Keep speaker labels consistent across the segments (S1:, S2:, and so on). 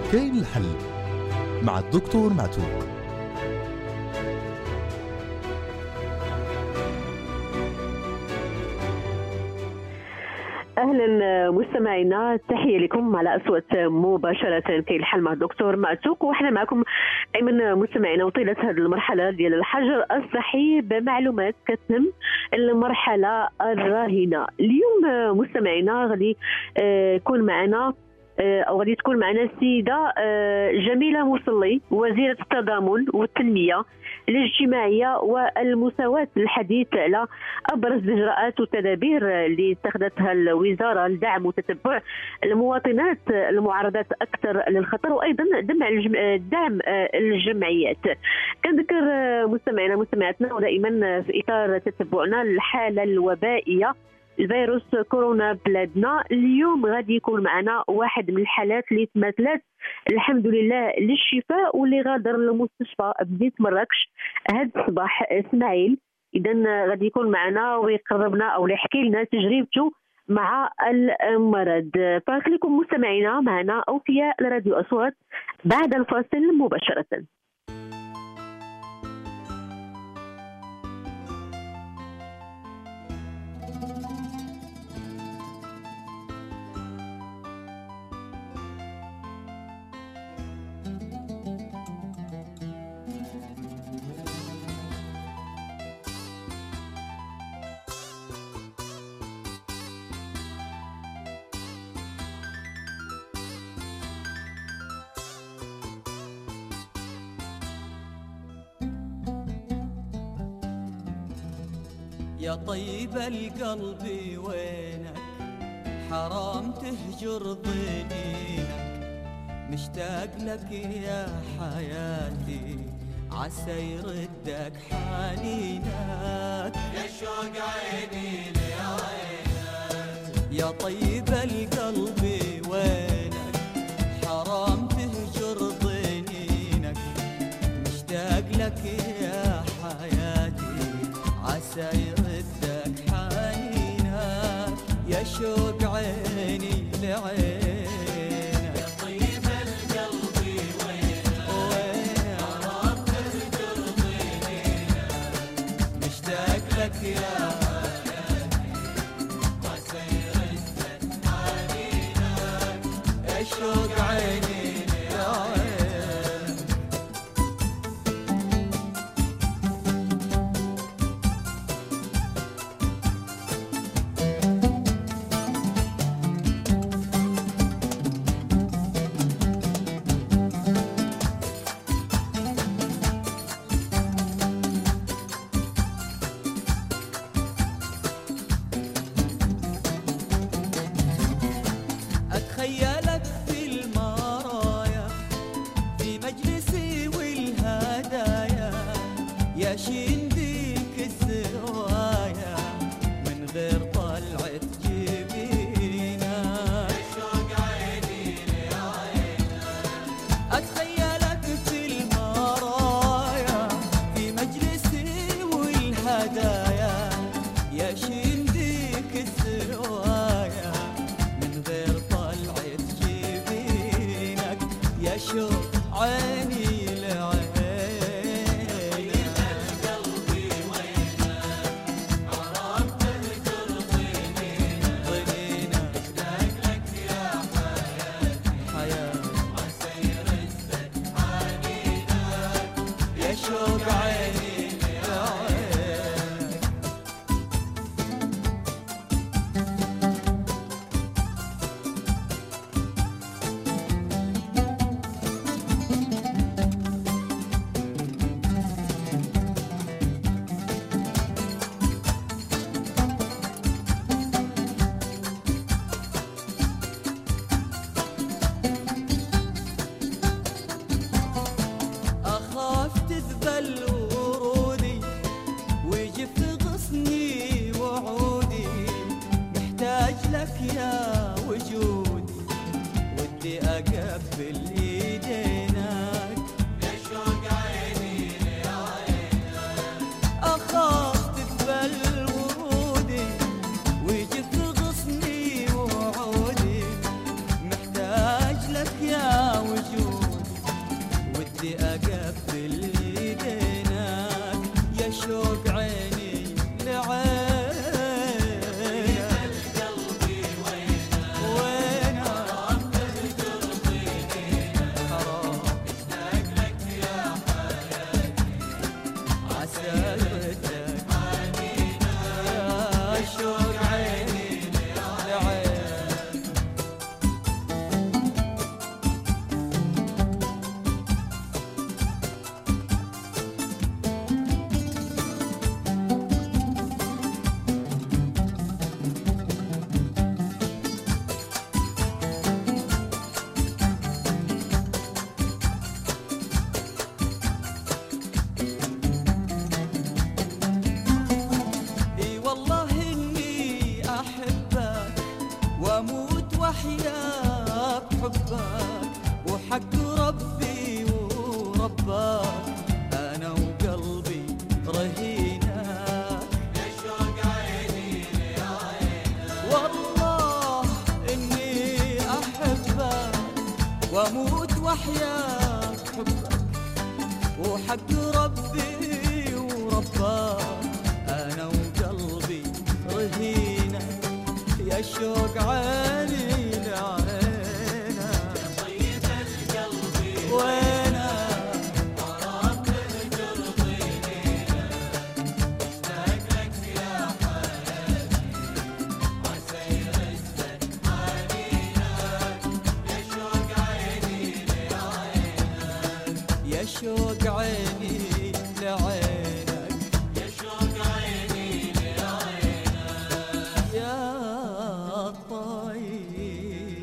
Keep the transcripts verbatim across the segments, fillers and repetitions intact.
S1: كاين الحل مع الدكتور معتوق.
S2: اهلا مستمعينا، تحيه لكم على اصوات مباشره كاين الحل مع الدكتور معتوق، وحنا معكم دائما مستمعينا وطيله هذه المرحله ديال الحجر الصحي بمعلومات كتهم المرحله الراهنه. اليوم مستمعينا غادي يكون معنا او غادي تكون معنا السيده جميله مصلي، وزيره التضامن والتنميه الاجتماعيه والمساواه، للحديث على ابرز الاجراءات والتدابير اللي اتخذتها الوزاره لدعم وتتبع المواطنات المعرضات اكثر للخطر، وايضا دعم دعم الجمعيات. كنذكر مستمعينا مستمعاتنا ودائما في اطار تتبعنا للحاله الوبائيه الفيروس كورونا بلادنا، اليوم غادي يكون معنا واحد من الحالات اللي تماثلت الحمد لله للشفاء، واللي غادر للمستشفى بمدينه مراكش هذا الصباح. اسماعيل اذا غادي يكون معنا ويقربنا او يحكي لنا تجربته مع المرض. فخليكم مستمعينا معنا اوفياء لراديو اصوات بعد الفاصل مباشره.
S3: يا طيب القلب وينك، حرام تهجر ضنينك، مشتاق لك يا حياتي، عسى يردك حنينك، يا شوق عيني لعينك. يا طيب القلب وينك، حرام تهجر ضنينك، مشتاق لك يا حياتي، عسى يردك حنينك، يا شوق عيني لعينك. يا طيب القلب وينك، حرام تهجر ضنينك، مشتاق لك يا حياتي، عسى يردك حنينك، يا شوق عيني لعينك. أتخيلك في المرايا، في مجلسي والهدايا، يا شين ديك الزوايا، من غير طلعة جبينك، يا شوق عيني لعينك. أتخيلك في المرايا، في مجلسي والهدايا، يا شين ديك الزوايا، من غير طلعة جبينك، يا شوق عيني لعينك. قلبي وينك، حرام تهجر ضنينك، مشتاق لك يا حياتي، حياتي، عسى يردك حنينك، يا شوق عيني لعينك. أخاف تذبل ورودي، ويجف غصني وعودي، محتاج لك يا وجودي، ودي أقبل إيدينك، يا شوق عيني لعينك. أخاف تذبل ورودي، ويجف غصني وعودي، محتاج لك يا وجودي، وحياك حبك وحق ربي وربك أنا وقلبي رهينك يا شوق عيني لعينك والله إني أحبك وأموت وحياك حبك وحق ربي وربك أنا وقلبي رهينك يا شوق عيني لعينك يا طيب القلب وينك وراك القلب ليلك اشتاق لك يا حياتي عسير السد حنينك يا شوق عيني لعينك يا شوق عيني لعينك يا شوق عيني لعينك يا طيب.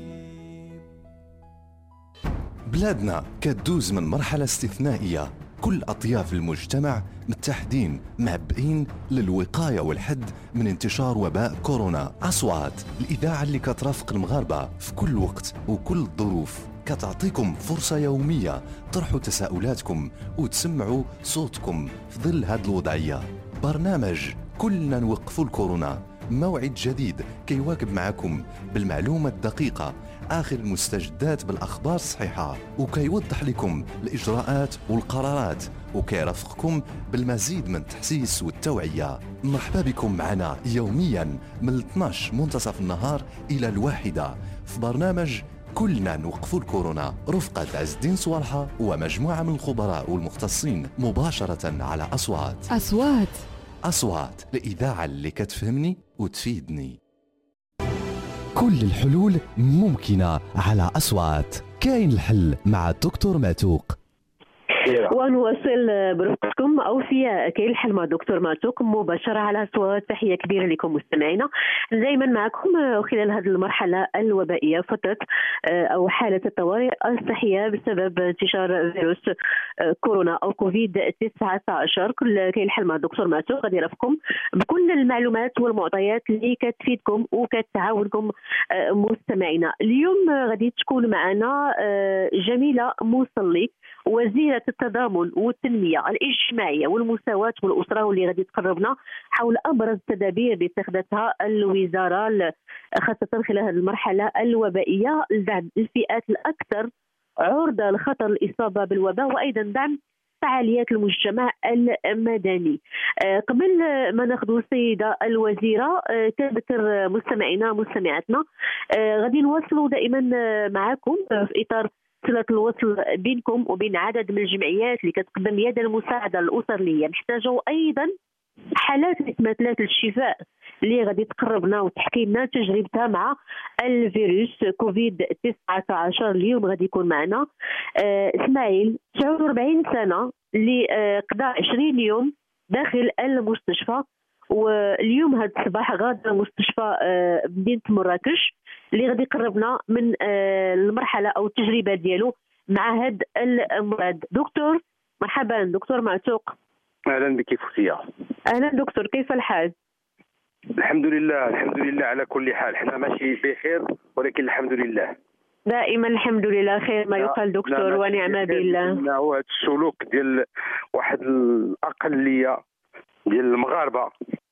S1: بلادنا كتدوز من مرحلة استثنائية، كل أطياف المجتمع متحدين معبئين للوقاية والحد من انتشار وباء كورونا. أصوات الإذاعة اللي كترافق المغاربة في كل وقت وكل الظروف، كتعطيكم فرصة يومية طرحوا تساؤلاتكم وتسمعوا صوتكم في ظل هذه الوضعية. برنامج كلنا نوقفوا الكورونا، موعد جديد كيواكب معكم بالمعلومة الدقيقة آخر المستجدات بالأخبار الصحيحة، وكيوضح لكم الإجراءات والقرارات، وكيرافقكم بالمزيد من التحسيس والتوعية. مرحبا بكم معنا يوميا من اثناش منتصف النهار إلى الواحدة في برنامج كلنا نوقفوا الكورونا، رفقة عز الدين صوالحة ومجموعة من الخبراء والمختصين مباشرة على أصوات.
S4: أصوات
S1: أصوات الإذاعة اللي كتفهمني وتفيدني. كل الحلول ممكنة على أصوات. كاين الحل مع الدكتور معتوق.
S2: ونواصل برفقتكم أوفياء كاين الحل مع الدكتور معتوق مباشرة على أصوات. تحية كبيرة لكم مستمعينا، دائما معكم خلال هذه المرحلة الوبائية، فترة أو حالة الطوارئ الصحية بسبب انتشار فيروس كورونا أو كوفيد تسعة عشر. كل كاين الحل مع الدكتور معتوق غادي يرافقكم بكل المعلومات والمعطيات اللي كتفيدكم وكتعاونكم مستمعينا. اليوم غادي تكون معنا جميلة مصلي، وزيرة التضامن والتنمية الاجتماعية والمساواة والأسرة، واللي غادي تقربنا حول أبرز التدابير اللي اتخذتها الوزارة خاصة خلال هذه المرحلة الوبائية لدعم الفئات الأكثر عرضة لخطر الإصابة بالوباء، وأيضا دعم فعاليات المجتمع المدني. قبل ما ناخذ السيدة الوزيرة كذكر مستمعينا مستمعاتنا غادي نواصلوا دائما معكم في إطار صلة الوصل بينكم وبين عدد من الجمعيات اللي كتقدم يد المساعدة للأسر اللي نحتاجوا أيضا حالات مثلات الشفاء اللي غادي تقربنا وتحكي لنا تجربتها مع الفيروس كوفيد تسعة عشر. اليوم غادي يكون معنا اسماعيل تسعة وأربعين سنة اللي قضى عشرين يوم داخل المستشفى، واليوم هذا الصباح غادر مستشفى مدينة مراكش اللي غادي يقربنا من المرحلة أو التجربة ديالو مع هذا المرض. دكتور مرحبا دكتور معتوق.
S5: اهلا بك فوزية.
S2: اهلا دكتور، كيف الحال؟
S5: الحمد لله الحمد لله على كل حال، حنا ماشي بخير ولكن الحمد لله
S2: دائما الحمد لله خير ما يقال دكتور ونعم بالله.
S5: انه هذا السلوك ديال واحد الاقليه ديال المغاربه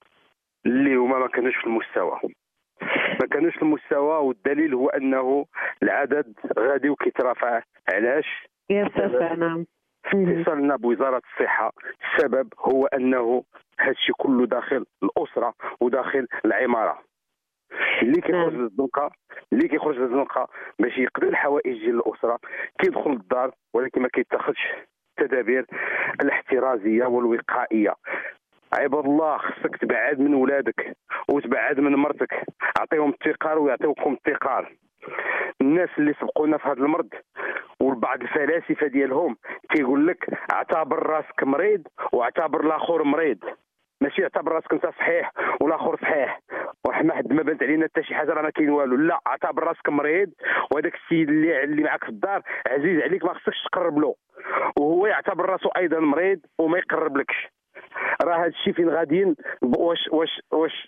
S5: اللي هما ما كانوش في المستوى ما كانوش في المستوى والدليل هو انه العدد غادي وكيترافع. علاش؟
S2: يرتفع. نعم.
S5: اتصلنا بوزارة الصحة، السبب هو أنه هادشي كله داخل الأسرة وداخل العمارة. اللي كيخرج للزنقة اللي كيخرج للزنقة باش يقضي الحوائج ديال الأسرة كيدخل للدار، ولكن ما كيتخذش التدابير الاحترازية والوقائية. عباد الله خصك تبعد من ولادك وتبعد من مرتك، اعطيهم التقار ويعطيوكم التقار. الناس اللي سبقونا في هذا المرض والبعض الفلاسفه ديالهم كيقول لك اعتبر راسك مريض واعتبر الاخر مريض، ماشي اعتبر راسك انت صحيح والاخر صحيح وحنا حد ما بانت علينا حتى شي حاجه راه ما كاين والو. لا، اعتبر راسك مريض وهذاك السيد اللي اللي معك في الدار عزيز عليك ما خصكش تقرب له، وهو يعتبر راسو ايضا مريض وما يقرب لكش. راه هذا الشيء فين غاديين؟ واش واش واش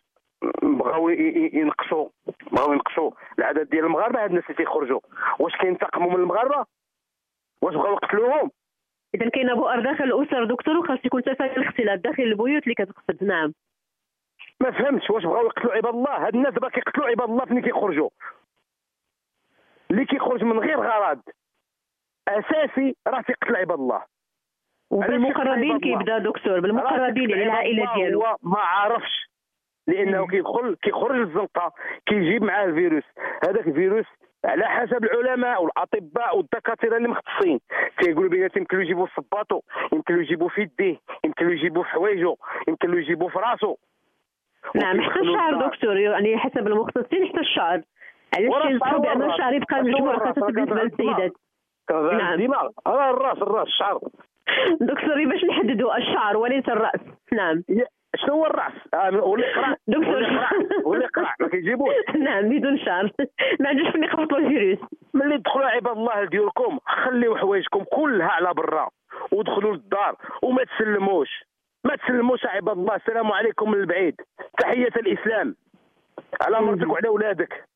S5: بغاو ينقصوا بغاو ينقصوا العدد ديال المغاربه. هاد الناس اللي تيخرجوا واش كينتقموا من المغاربه؟ واش بغاو يقتلوهم؟
S2: اذا كاين بؤر داخل الاسر دكتور، وخاص يكون تفاعل الاختلاط داخل البيوت اللي كتقصد. نعم
S5: ما فهمتش واش بغاو يقتلوا عباد الله. هاد الناس دابا كيقتلوا عباد الله فين كيخرجوا. اللي كيخرج من غير غرض اساسي راه تيقتل عباد الله.
S2: وبالمقربين كيبدا دكتور، بالمقربين يعني العائله ديالو.
S5: هو ما عارفش لانه كيدخل كيخرج للزنقه كيجيب معاه الفيروس. هذاك الفيروس على حسب العلماء والاطباء والدكاتره اللي مختصين كيقولوا بيناتهم يمكن يجيبوه في صباطو، يمكن يجيبوه في يديه، يمكن يجيبوه في حوايجو، يمكن يجيبوه في راسو.
S2: نعم حتى الشعر دكتور، يعني حسب المختصين حتى الشعر. علاش كينصحوا بان الشعر يبقى مجموع خاصه بالنسبه للسيدات؟
S5: نعم الدماغ راه الراس الراس الشعر.
S2: دكتور باش نحددوا الشعر وليس الراس. نعم
S5: شنو هو الراس؟ آه ولا قرع
S2: دكتور
S5: ولا قرع ما كيجيبوش.
S2: نعم بدون شعر ما عندوش فين يخبطوا الفيروس.
S5: ملي تدخلوا عباد الله لديوركم خليو حوايجكم كلها على برا ودخلوا للدار وما تسلموش ما تسلموش عباد الله. السلام عليكم من البعيد، تحية الإسلام على مرتك وعلى أولادك،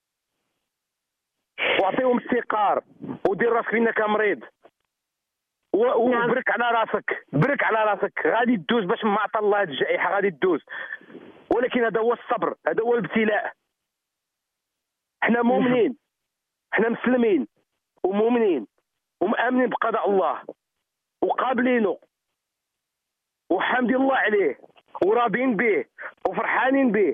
S5: واعطيهم استيقار ودير راسك فينك مريض وبرك على راسك برك على راسك. غادي تدوز باش ما عطى الله هاد الجائحة غادي تدوز، ولكن هذا هو الصبر، هذا هو الابتلاء. احنا مؤمنين، احنا مسلمين ومؤمنين ومآمنين بقضاء الله وقابلينه وحمد الله عليه وراضين به وفرحانين به،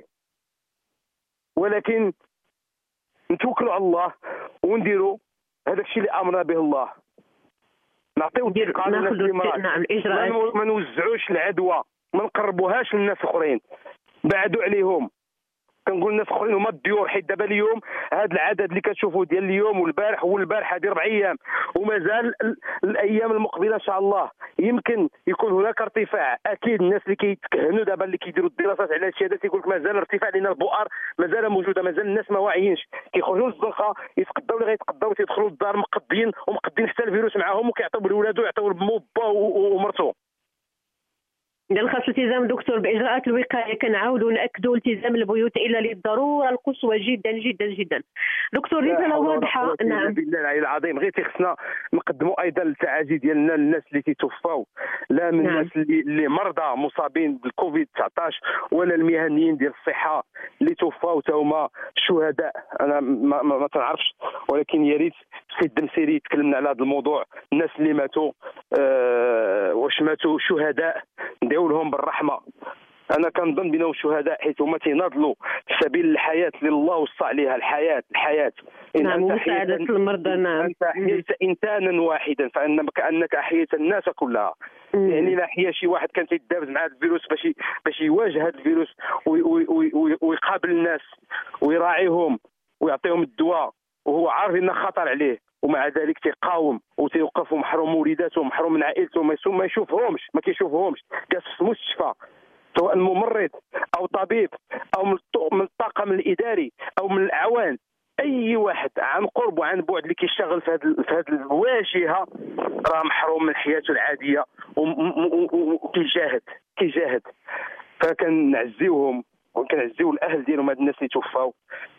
S5: ولكن نتوكلوا على الله ونديروا هذاك الشيء اللي امرنا به الله. نعطيو الثقه للناس اللي مرض، ما نوزعوش العدوى، ما نقربوهاش للناس الاخرين، بعدوا عليهم. كنقول الناس الاخرين هما الديور، حيت دابا اليوم هذا العدد اللي كتشوفوا ديال اليوم والبارح والبارح هذه اربع ايام ومازال الايام المقبله ان شاء الله يمكن يكون هناك ارتفاع. اكيد الناس اللي كيتكهنوا دابا اللي كيديروا الدراسات على هذا الشيء تيقول لك مازال ارتفاع لان البؤر مازال موجوده، مازال الناس ما واعيينش، كيخرجوا للزنقه يتقداو اللي غيتقداو تيدخلوا للدار مقدين ومقدين حتى الفيروس معاهم وكيعطيو لولادو يعطيو لمو با ومرتو.
S2: إذا خاص التزام دكتور بإجراءات الوقاية، كنعاودوا نأكدوا التزام البيوت إلا للضرورة القصوى جدا جدا جدا. دكتور رسالة واضحة. نعم
S5: بالله العلي العظيم غير تيخصنا نقدموا أيضا التعازي ديالنا للناس اللي تيتوفاو، لا من
S2: نعم.
S5: الناس اللي, اللي مرضى مصابين بالكوفيد تسعطاش ولا المهنيين ديال الصحة اللي توفاو تا هما شهداء. أنا ما, ما, ما تنعرفش، ولكن يا ريت سي الدمسيري تكلمنا على هذا الموضوع. الناس اللي ماتوا آه واش ماتوا شهداء ندعو لهم بالرحمه. انا كنظن بانهم شهداء حيث هما تيناضلوا في سبيل الحياه اللي الله وصى عليها، الحياه الحياه
S2: نعم ومساعدة المرضى. نعم
S5: انت احييت انسانا واحدا فانما كانك احييت الناس كلها. مم. يعني لا حيا شي واحد كان تيدابز مع هذا الفيروس باش باش يواجه هذا الفيروس ويقابل الناس ويراعيهم ويعطيهم الدواء وهو عارف انه خطر عليه، ومع ذلك تيقاوم وتيوقف محروم وليداته ومحروم من عائلته ما يشوفهمش ما كيشوفهمش جالس في المستشفى، سواء ممرض او طبيب او من الطاقم الاداري او من الاعوان، اي واحد عن قرب وعن بعد اللي كيشتغل في هذه في هذه الواجهه راه محروم من حياته العاديه وكيجاهد كيجاهد. فكنعزيوهم وكنعزيو الاهل ديالهم هاد الناس اللي توفاو،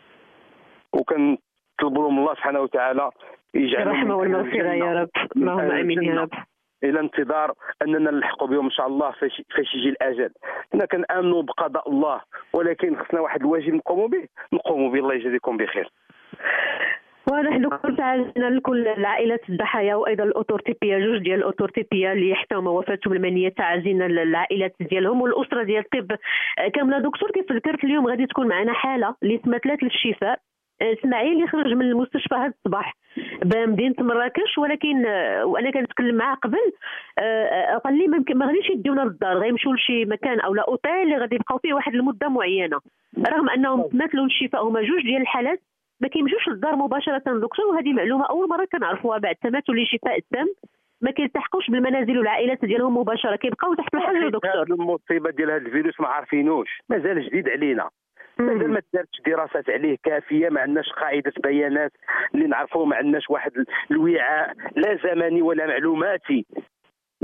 S5: وكن نطلبوا لهم الله سبحانه وتعالى يجعل
S2: الرحمه والمغفره يا رب، اللهم امين يا رب،
S5: الى انتظار اننا نلحقوا بهم ان شاء الله فاش فاش يجي الاجل. حنا كنامنوا بقضاء الله، ولكن خصنا واحد الواجب نقوموا به نقوموا به. الله يجزيكم بخير.
S2: واضح دكتور تعالنا لكل العائلات الضحايا وايضا الاوتورتيبيه، جوج ديال الاوتورتيبيه اللي حتى هما وفاتهم المنيه، تعازينا للعائلات ديالهم والاسره ديال الطب كامله. دكتور كيف ذكرت اليوم غادي تكون معنا حاله اللي تمثلت للشفاء، اسماعيل اللي خرج من المستشفى هذا الصباح بمدينه مراكش، ولكن وانا كنتكلم معاه قبل قال لي ما غاديش يديونا للدار، غيمشيو لشي مكان او لا اوتيل اللي غادي يبقاو فيه واحد المده معينه، رغم انهم تماثلوا للشفاء. هما جوج ديال الحالات ما كيمشوش للدار مباشره دكتور، وهذه معلومه اول مره كنعرفوها. بعد تماثل لشفاء التام ما كيلتحقوش بالمنازل والعائلات ديالهم مباشره، كيبقاو تحت الحجر دكتور.
S5: المصيبه ديال هذا الفيروس ما عارفينوش، مازال جديد علينا، مازال ما دارتش دراسات عليه كافيه، ما عندناش قاعده بيانات اللي نعرفوه، ما عندناش واحد الوعاء لا زمني ولا معلوماتي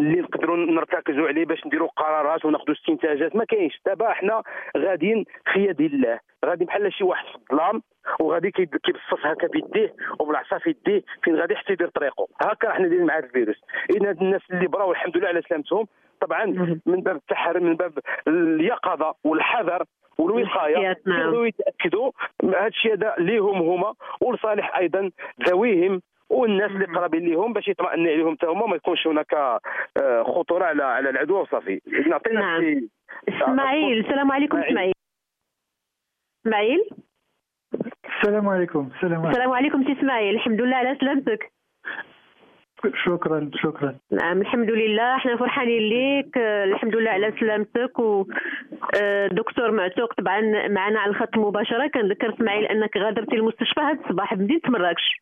S5: اللي نقدروا نرتكزوا عليه باش نديروا قرارات وناخذوا استنتاجات. ما كاينش. دابا حنا غاديين في يد الله، غادي بحال شي واحد في الظلام وغادي كيبصص هكا بيديه وبالعصا في يديه فين غادي حتى يدير طريقه. هكا حنا دايرين مع هذا الفيروس. اذا هاد الناس اللي براو الحمد لله على سلامتهم، طبعا من باب التحري، من باب اليقظه والحذر والوقايه، يقدروا يتاكدوا هذا الشيء هذا ليهم هما ولصالح ايضا ذويهم والناس اللي قرابين ليهم باش يطمئن عليهم حتى هما، ما يكونش هناك خطوره على على العدوى وصافي. نعطينا
S2: نعم. اسماعيل، السلام عليكم. اسماعيل اسماعيل
S4: السلام عليكم. السلام عليكم.
S2: السلام عليكم سي اسماعيل، الحمد لله على سلامتك.
S4: شكرا شكرا.
S2: نعم الحمد لله، احنا فرحانين ليك، الحمد لله على سلامتك. ودكتور معتوق طبعا معنا على الخط مباشره. كنذكر اسماعيل انك غادرتي المستشفى هذا الصباح بمدينه مراكش.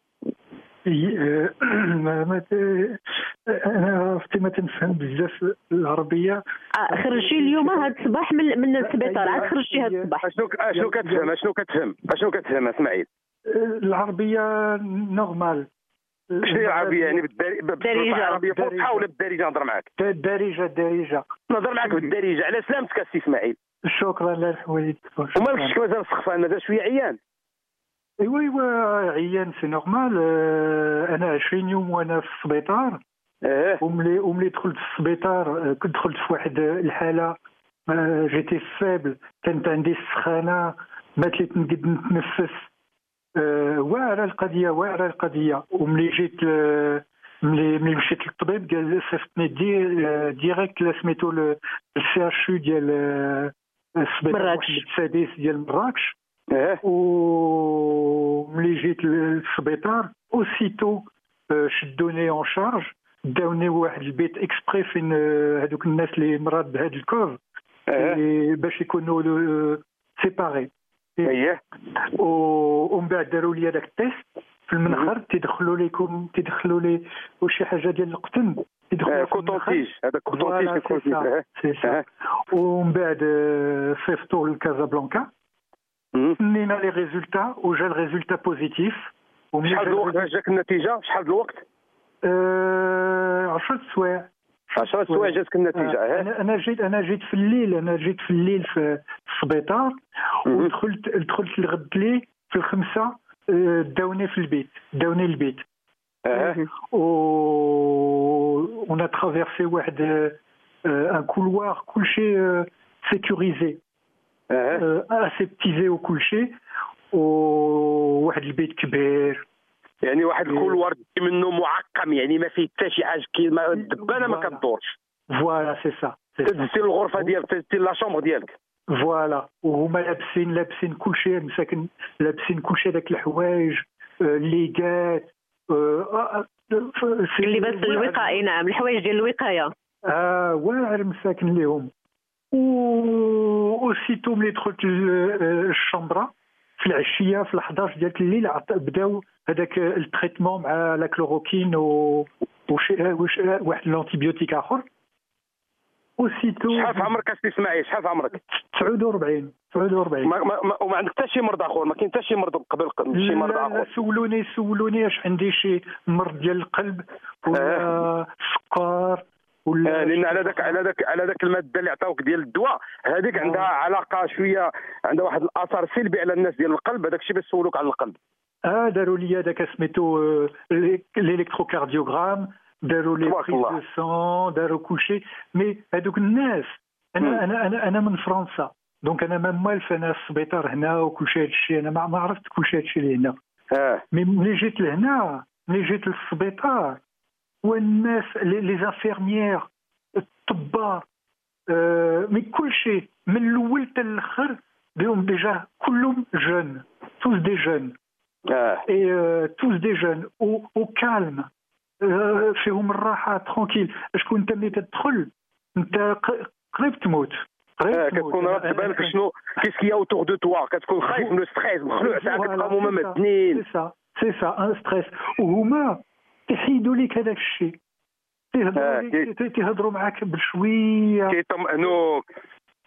S4: ما انا عرفتي ما تنفهم بزاف العربيه.
S2: آه خرجتي اليوم هذا الصباح من من السبيطار، عاد خرجتي هذا الصباح.
S5: اشنو اشنو كتفهم اشنو كتفهم اشنو كتفهم اسماعيل؟
S4: العربيه نورمال.
S5: شنو هي العربيه يعني؟ بالدارجه العربيه فصحى ولا بالدارجه نهضر معاك؟
S4: الدارجه الدارجه
S5: نهضر معاك بالدارجه. على سلامتك السي اسماعيل.
S4: شكرا لا الحوايج.
S5: ومالكش مازال سخفان، مازال شويه عيان؟
S4: ايوا ايوا عيان سي نورمال. انا عشرين يوم وانا في السبيطار.
S5: اه
S4: وملي وملي دخلت في السبيطار كنت دخلت في واحد الحاله، جيتي فابل، كانت عندي السخانه، ما تليت نقد نتنفس. أه واعره القضيه واعره القضيه. وملي جيت ملي ملي مشيت للطبيب قال صيفطني دي ديريكت لسميتو السي اتش يو ديال السبيطار السادس ديال مراكش.
S5: اه
S4: وملي جيت للسبيطار اوسيتو شدوني اون شارج، داوني واحد البيت اكسبري فين هذوك الناس اللي مرض بهذا الكوف باش يكونوا سيباري.
S5: اييه.
S4: ومن بعد داروا لي هذاك التيست في المنخر، تيدخلوا لكم تيدخلوا لي وشي حاجه ديال القطن،
S5: تيدخلوا كوتونتيج. هذا كوتونتيج كيكون فيه.
S4: ومن بعد صيفطوا لكازابلانكا، نينا لي ريزولتا وجا الريزولتا بوزيتيف.
S5: شحال الوقت باش جاك النتيجه؟ شحال الوقت؟
S4: أه عشرة سوايع.
S5: عشرة سوايع جاتك النتيجه.
S4: أه انا انا جيت انا جيت في الليل انا جيت في الليل في السبيطار، ودخلت دخلت الغد لي في الخمسه. داوني في البيت داوني البيت.
S5: اه
S4: و اون ترافيرسي واحد ان كولوار كلشي سيكوريزي،
S5: اه
S4: اسيبتيزي وكل شيء، وواحد البيت كبير
S5: يعني واحد الكولوار منه معقم، يعني ما فيه حتى شي حاجه كيما الدبانه ما كتدورش.
S4: فوالا سي سا.
S5: تدزتي الغرفه ديالك، تدزتي لا شومبر ديالك.
S4: فوالا. وهما لابسين لابسين كل شيء مساكن، لابسين كل شيء داك الحوايج الليغات
S2: اللباس الوقائي. نعم الحوايج ديال الوقايه.
S4: اه واعر مساكن ليهم. وسيتو ملي دخلت الشامبرا في العشيه في الحداش ديال الليل بداو هذاك التريتمون مع لا كلوروكين و واحد الانتيبيوتيك اخر. وسيتو
S5: شحال في عمرك اسي اسماعيل؟ شحال في عمرك؟
S4: تسعة وأربعين. تسعة وأربعين.
S5: ما ما وما عندك حتى شي مرض اخر؟ ما كاين حتى شي مرض قبل شي مرض اخر؟
S4: لا سولوني سولوني اش عندي شي مرض ديال القلب ولا سكر ولا.
S5: آه لان على ذاك على ذاك على ذاك الماده اللي عطاوك ديال الدواء هذيك عندها علاقه شويه، عندها واحد الاثار سلبي على الناس ديال القلب. هذاك الشيء باش سولوك على القلب.
S4: اه داروا لي هذاك سميتو الالكتروكارديوغرام، داروا لي بريز دو سون، داروا كل شيء. مي هذوك الناس انا انا انا انا من فرنسا، دونك انا ما مالف انا السبيطار هنا وكل شيء هذا الشيء، انا ما عرفت كل شيء هذا الشيء اللي هنا.
S5: اه
S4: مي ملي جيت لهنا ملي جيت للسبيطار والناس لي زانفيرميير الطبار آه مي كل شيء من الاول حتى الاخر بهم ديجا كلهم جون، توس دي جون.
S5: اه
S4: اي توس دي جون او كالم، فيهم الراحه ترونكيل. شكون انت ملي تدخل انت قريب تموت.
S5: اه كتكون راه بالك شنو كيسكي اوتور دو توا، كتكون خايف من الستريس، مخلوع ساعات كتبقى هما مدنين.
S4: سي سا سي سا ان ستريس. وهما تحيدوا لك هذاك الشيء، تيهضروا تيهضروا معاك بشويه،
S5: كيطمئنوك.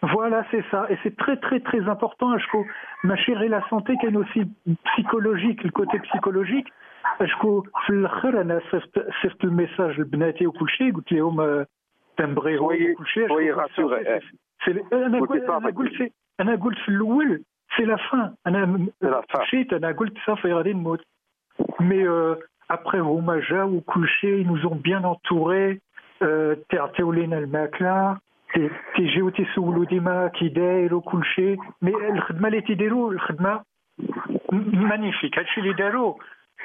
S4: Voilà, c'est ça. Et c'est très, très, très important. Je trouve, ma chérie, la santé, qui est aussi psychologique, le côté psychologique. Je trouve, في الآخر أنا صيفط صيفط الميساج لبناتي وكل شيء قلت لهم تنبغيهم وكل شيء.
S5: وي راسيغ.
S4: أنا قلت أنا قلت أنا قلت في الأول سي لا فان. أنا مشيت أنا قلت صافي غادي نموت. مي après هما جاو وكل شيء nous ont bien entourés. تعطيو لينا الماكلة. تيجيو تيسولوا ديما كي داير وكل شيء. مي الخدمة اللي تيديروا الخدمة مانيفيك. هادشي اللي داروا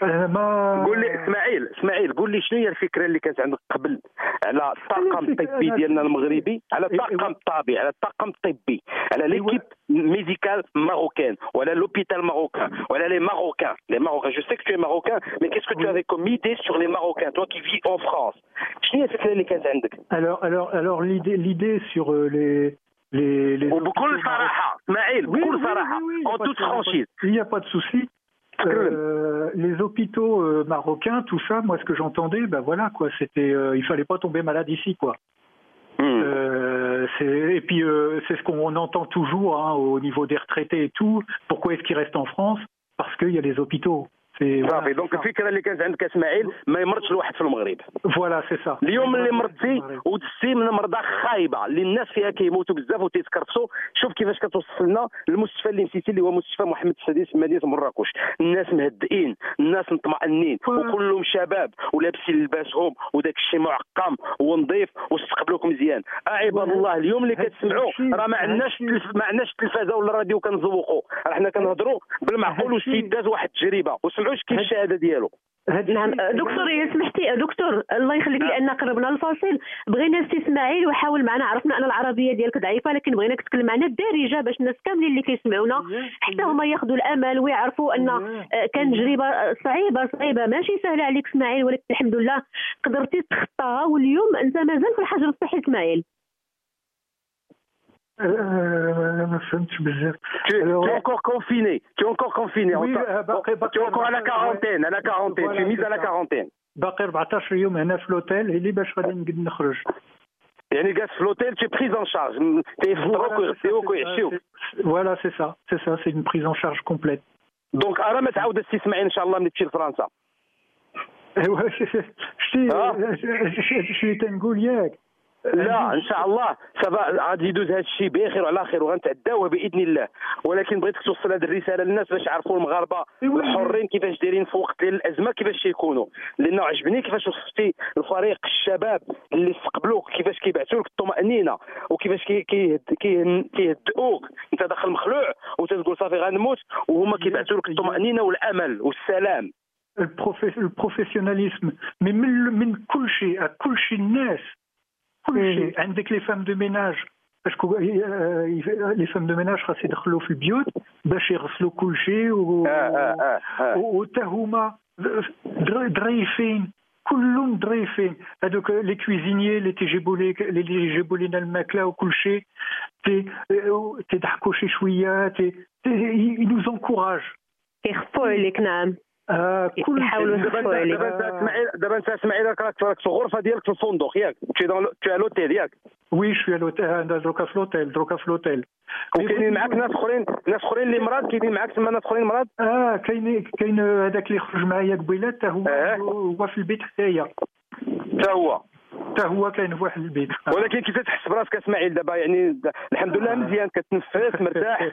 S4: ما.
S5: قول لي اسماعيل اسماعيل قول لي شنو هي الفكره اللي كانت عندك قبل على الطاقم الطبي ديالنا المغربي، على الطاقم الطبي، على الطاقم الطبي، على ليكيب ميديكال ماروكان ولا لوبيتال ماروكان ولا لي ماروكان لي ماروكان. جو سي كو تو ماروكان مي كيسكو تو افي كوم ايدي سور لي ماروكان توا كي في اون فرانس؟ شنو هي الفكره اللي كانت عندك؟
S4: alors alors alors l'idée l'idée sur les les les
S5: وبكل صراحه اسماعيل بكل صراحه en toute franchise.
S4: Il n'y a pas de souci. Euh, les hôpitaux euh, marocains, tout ça, moi ce que j'entendais, ben voilà quoi, c'était, euh, il fallait pas tomber malade ici quoi. Mmh. Euh, et puis euh, c'est ce qu'on entend toujours hein, au niveau des retraités et tout. Pourquoi est-ce qu'ils restent en France? Parce qu'il y a les hôpitaux.
S5: صافي دونك الفكره اللي كانت عندك اسماعيل ما يمرضش الواحد في المغرب.
S4: فوالا سي سا.
S5: اليوم اللي مرضتي ودزتي من مرضى خايبه اللي الناس فيها كيموتوا بزاف وتيتكرفسوا، شوف كيفاش كتوصل لنا المستشفى اللي مشيتي اللي هو مستشفى محمد السادس في مدينه مراكش. الناس مهدئين، الناس مطمئنين وكلهم شباب ولابسين لباسهم وداك الشيء معقم ونظيف واستقبلوك مزيان. اه عباد الله اليوم اللي كتسمعوا راه ما عندناش ما عندناش التلفازه ولا الراديو كنزوقوا، راه حنا كنهضروا بالمعقول والسيد داز واحد التجربه وسمعوا اش كاين الشهاده ديالو.
S2: نعم دكتور اذا سمحتي دكتور الله يخليك لان قربنا الفاصل بغينا سي اسماعيل وحاول معنا، عرفنا ان العربيه ديالك ضعيفه لكن بغيناك تتكلم معنا بالدارجه باش الناس كاملين اللي كيسمعونا حتى هما ياخذوا الامل ويعرفوا ان كان تجربه صعيبه صعيبه ماشي سهله عليك اسماعيل، ولكن الحمد لله قدرتي تخطاها واليوم انت مازال في الحجر الصحي اسماعيل.
S4: ما فهمتش بزاف.
S5: Tu es encore confiné, tu es encore confiné, tu es encore à la quarantaine, à la quarantaine, tu es mise à la quarantaine.
S4: باقي أربعطاش يوم هنا في لوتيل اللي باش غادي نقد نخرج.
S5: يعني جالس في لوتيل tu es prise en charge, تيفطروك ويغسلوك ويعشيوك.
S4: Voilà c'est ça, c'est ça, c'est une prise en charge complète.
S5: دونك راه ما تعاود تسمعي ان شاء الله ملي تمشي لفرنسا.
S4: ايوا شتي شتي تنقول ياك.
S5: لا ان شاء الله سافا غادي يدوز هذا الشيء بخير وعلى خير وغنتعداوه باذن الله، ولكن بغيتك توصل هذه الرساله للناس باش يعرفوا المغاربه الحرين كيفاش دايرين في وقت ديال الازمه كيفاش يكونوا، لانه عجبني كيفاش وصفتي الفريق الشباب اللي استقبلوك كيفاش كيبعثوا لك الطمانينه وكيفاش كيهدئوك انت داخل مخلوع وتقول صافي غنموت وهما كيبعثوا لك الطمانينه والامل والسلام.
S4: البروفيسيوناليزم من من كل شيء كل شيء الناس كل شيء. عندك لي فام دو ميناج باسكو لي فام دو ميناج خاص يدخلوا في البيوت باش يغسلوا كل شيء وتا هما ظريفين كلهم ظريفين. هذوك لي كويزينيي اللي تيجيبوا لي اللي يجيبوا لنا الماكله وكل شيء تيضحكوا شي شويه تي ينوز انكوراج
S2: كيخفوا عليك. نعم
S4: آه كل
S2: يحاولوا يخفوا عليك.
S5: دابا انت اسماعيل دابا انت اسماعيل راك راك في الغرفه ديالك في الفندق ياك تي دون تي لوتيل ياك.
S4: وي شويه لوتيل دروكا في لوتيل دروكا في لوتيل.
S5: وكاينين معاك ناس اخرين ناس اخرين اللي مرض كاينين معاك تما ناس اخرين مرض؟
S4: اه كاين كاين هذاك اللي خرج معايا قبيله حتى هو آه. هو في البيت حتى
S5: حتى هو
S4: حتى هو كاين في واحد البيت.
S5: ولكن كيف تحس براسك اسماعيل دابا يعني الحمد لله مزيان كتنفس مرتاح؟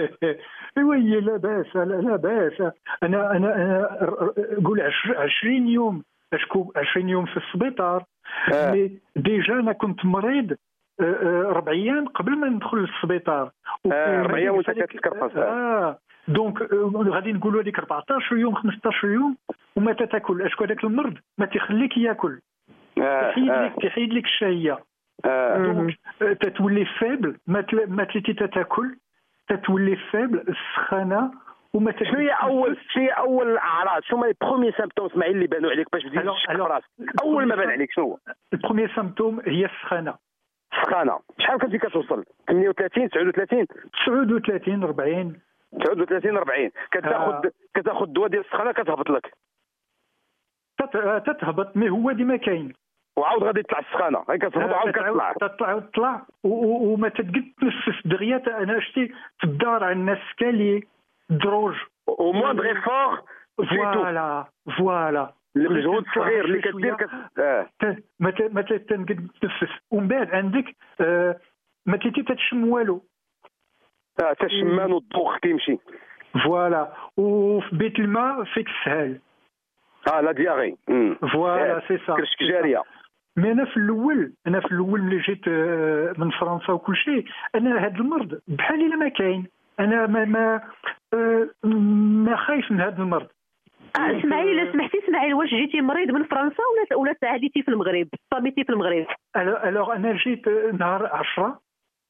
S4: وي لا باس لا باس. انا انا انا قول عشرين يوم اشكو عشرين يوم في السبيطار. آه. مي ديجا انا كنت مريض ربع ايام قبل ما ندخل للسبيطار.
S5: اه ربع ايام وانت كتكرفص.
S4: اه دونك غادي نقولوا لك أربعطاش يوم خمسطاش يوم وما تاكل اشكو هذاك المرض ما تيخليك ياكل.
S5: آه.
S4: تحيد لك تحيد لك الشهيه.
S5: آه.
S4: دونك تتولي فيبل ما ما تليتي تاكل تتولي فيبل السخانه وما
S5: شنو هي اول شنو هي اول الاعراض شنو هما لي بروميي سيمبتوم اسماعيل اللي بانوا عليك باش بديتي تشك في راسك اول ما بان عليك شنو هو؟
S4: البروميي سيمبتوم هي السخانه.
S5: السخانه شحال كنتي كتوصل؟ ثمانية وثلاثين تسعة وثلاثين
S4: تسعة وثلاثين أربعين
S5: تسعة وثلاثين أربعين كتاخذ آه. كتاخذ دواء ديال السخانه كتهبط لك
S4: تتهبط مي هو ديما كاين
S5: وعاود غادي يطلع السخانه هي كتهبط عاود كتطلع
S4: تطلع تطلع وما تقد تنفس دغيا. انا شتي في الدار عندنا السكالي دروج
S5: او موان دغي فور
S4: فوالا فوالا
S5: المجهود الصغير اللي كدير كت... اه
S4: ما ما تنقد تنفس. ومن بعد عندك آه ما تيتي تتشم والو.
S5: اه تشمان والضوخ كيمشي
S4: فوالا. وفي بيت الماء فيك السهال.
S5: اه لا دياغي
S4: فوالا سي سا
S5: كرشك جاريه.
S4: مي انا في الاول انا في الاول ملي جيت من فرنسا وكل شيء انا هذا المرض بحال الا ما كاين. انا ما ما ما خايف من هذا المرض.
S2: اه اسماعيل الا سمحتي اسماعيل واش جيتي مريض من فرنسا ولا ولا تعاديتي في المغرب صابيتي في المغرب؟
S4: الوغ انا جيت نهار عشرة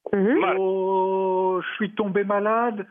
S4: و شوي تومبي مالاد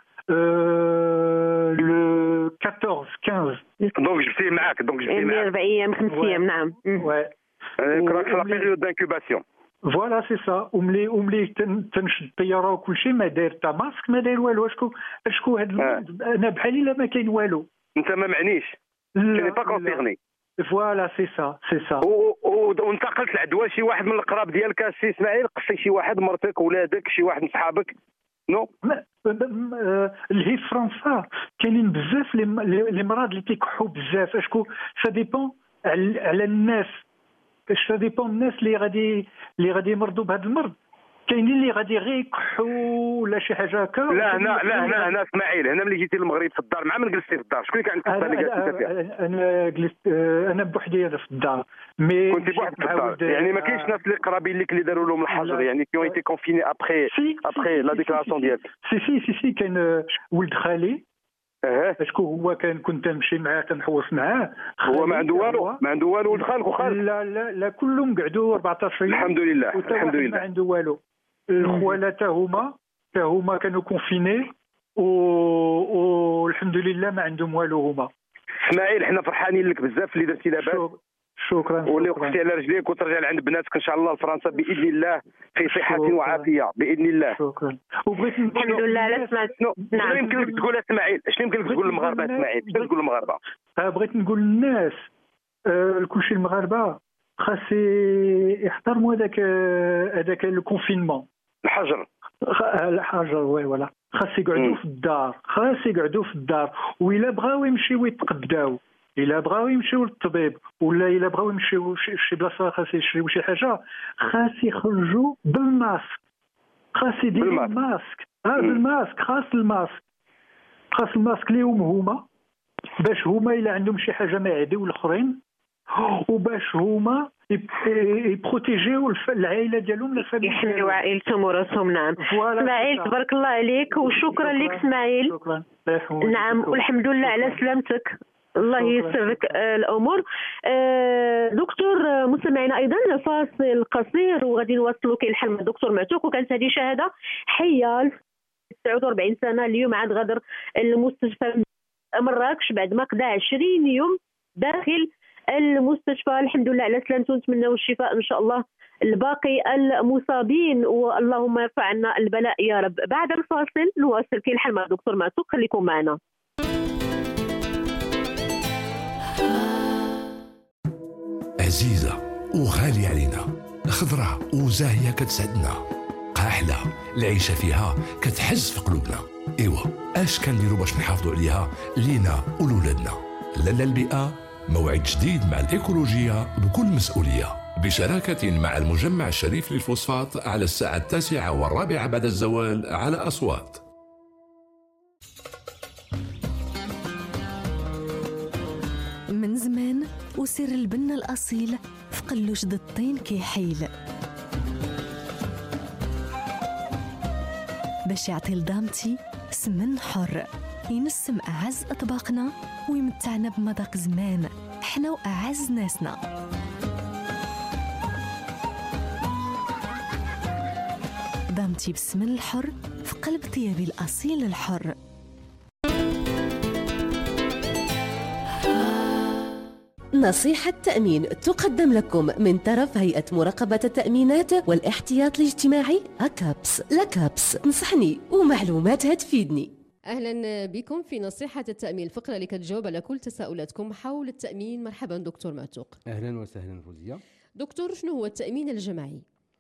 S4: لو كاطورز خمسطاش.
S5: دونك جبتيه معاك دونك جبتيه معاك
S2: اربع ايام خمس ايام. نعم
S4: وي
S5: كراك في لا بيريود دانكوباسيون.
S4: فوالا سي سا. وملي وملي تنشد الطياره وكل شيء ما داير تا ماسك ما داير والو. شكون شكون هذا المرض انا بحالي لا ما كاين والو.
S5: انت ما معنيش كاين با كونسيرني.
S4: فوالا سي سا سي سا.
S5: وانتقلت العدوى شي واحد من القراب ديالك سي اسماعيل قصي شي واحد مرتك ولادك شي واحد من صحابك؟ نو
S4: اللي هي فرنسا كاينين بزاف لي مرض اللي تيكحوا بزاف. اشكو سا ديبون على الناس. سا ديبون الناس اللي غادي اللي غادي يمرضوا بهذا المرض. كاينين اللي غادي غير يكحوا ولا شي حاجه هكا.
S5: لا هنا لا هنا هنا اسماعيل هنا ملي جيتي للمغرب في الدار مع من جلستي في الدار شكون كان عندك الصحه اللي جالس فيها؟
S4: انا جلست انا بوحدي في الدار. مي
S5: كنت بوحدك في الدار يعني ما كاينش ناس اللي قرابين لك اللي داروا لهم الحجر يعني كي ايتي كونفيني ابخي ابخي لا ديكلاراسيون ديالك؟
S4: سي سي سي سي كاين ولد خالي.
S5: اه
S4: اشكو هو كان كنت نمشي معاه كنحوس معاه.
S5: هو ما عنده والو ما عنده والو ولد خالك وخالك؟
S4: لا لا لا كلهم قعدوا أربعطاش يوم
S5: الحمد لله الحمد لله
S4: ما عنده والو. الخواله تا هما تا هما كانوا كونفيني والحمد لله ما عندهم والو هما.
S5: اسماعيل حنا فرحانين لك بزاف اللي درتي لاباس.
S4: شكرا.
S5: واللي وقفتي على رجليك وترجع لعند بناتك ان شاء الله لفرنسا باذن الله في صحه وعافيه باذن الله.
S4: شكرا. وبغيت
S2: الحمد لله على سمعت.
S5: نعم يمكن لك تقول اسماعيل شنو يمكن لك تقول للمغاربه اسماعيل شنو تقول للمغاربه؟
S4: بغيت نقول للناس كلشي المغاربه خاص يحترموا هذاك هذاك الكونفينمون
S5: الحجر
S4: الحجر وي ولا خاص يقعدوا في الدار خاص يقعدوا في الدار. وإلا بغاو يمشيو يتقداو إلا بغاو يمشيو للطبيب ولا إلا بغاو يمشيو شي بلاصه خاص يشريو شي حاجه خاص يخرجوا بالماسك. خاص يديروا الماسك. اه بالماسك خاص الماسك خاص الماسك ليهم هما باش هما إلا عندهم شي حاجه ما يعديو الاخرين وباش هما يبروتيجيو العائله ديالهم
S2: يحميو عائلتهم وراسهم. نعم اسماعيل تبارك الله عليك وشكرا لك اسماعيل.
S4: شكرا.
S2: نعم والحمد لله على سلامتك. الله ييسر لك الامور. دكتور مستمعينا ايضا فاصل قصير وغادي نواصلوا كاين الحل مع الدكتور معتوق. وكانت هذه شهاده حيه تسعة وأربعين سنه اليوم عاد غادر المستشفى مراكش بعد ما قضى عشرين يوم داخل المستشفى. الحمد لله على سلامته ونتمنوا الشفاء ان شاء الله الباقي المصابين واللهم يرفع عنا البلاء يا رب. بعد الفاصل نواصل كاين الحل مع الدكتور معتوق خليكم معنا.
S6: عزيزة وغالية علينا خضرة وزاهية كتسعدنا قاحلة العيشة فيها كتحز في قلوبنا. ايوا اش كنديروا باش نحافظوا عليها لينا ولولادنا؟ لالا البيئة موعد جديد مع الإيكولوجية بكل مسؤولية بشراكة مع المجمع الشريف للفوسفات على الساعة التاسعة والرابعة بعد الزوال على أصوات.
S7: من زمان وسر البن الأصيل في قلوش ضد الطين كيحيل باش يعطي لدامتي سمن حر ينسم أعز أطباقنا ويمتعنا بمذاق زمان حنا وأعز ناسنا. دامتي بالسمن الحر في قلب طيابي الأصيل الحر.
S8: نصيحة تأمين تقدم لكم من طرف هيئة مراقبة التأمينات والاحتياط الاجتماعي أكابس. لكابس نصحني ومعلوماتها تفيدني.
S9: أهلا بكم في نصيحة التأمين، الفقرة اللي كتجاوب على كل تساؤلاتكم حول التأمين. مرحبا دكتور معتوق.
S10: أهلا وسهلا فوزية.
S9: دكتور، شنو هو التأمين الجماعي؟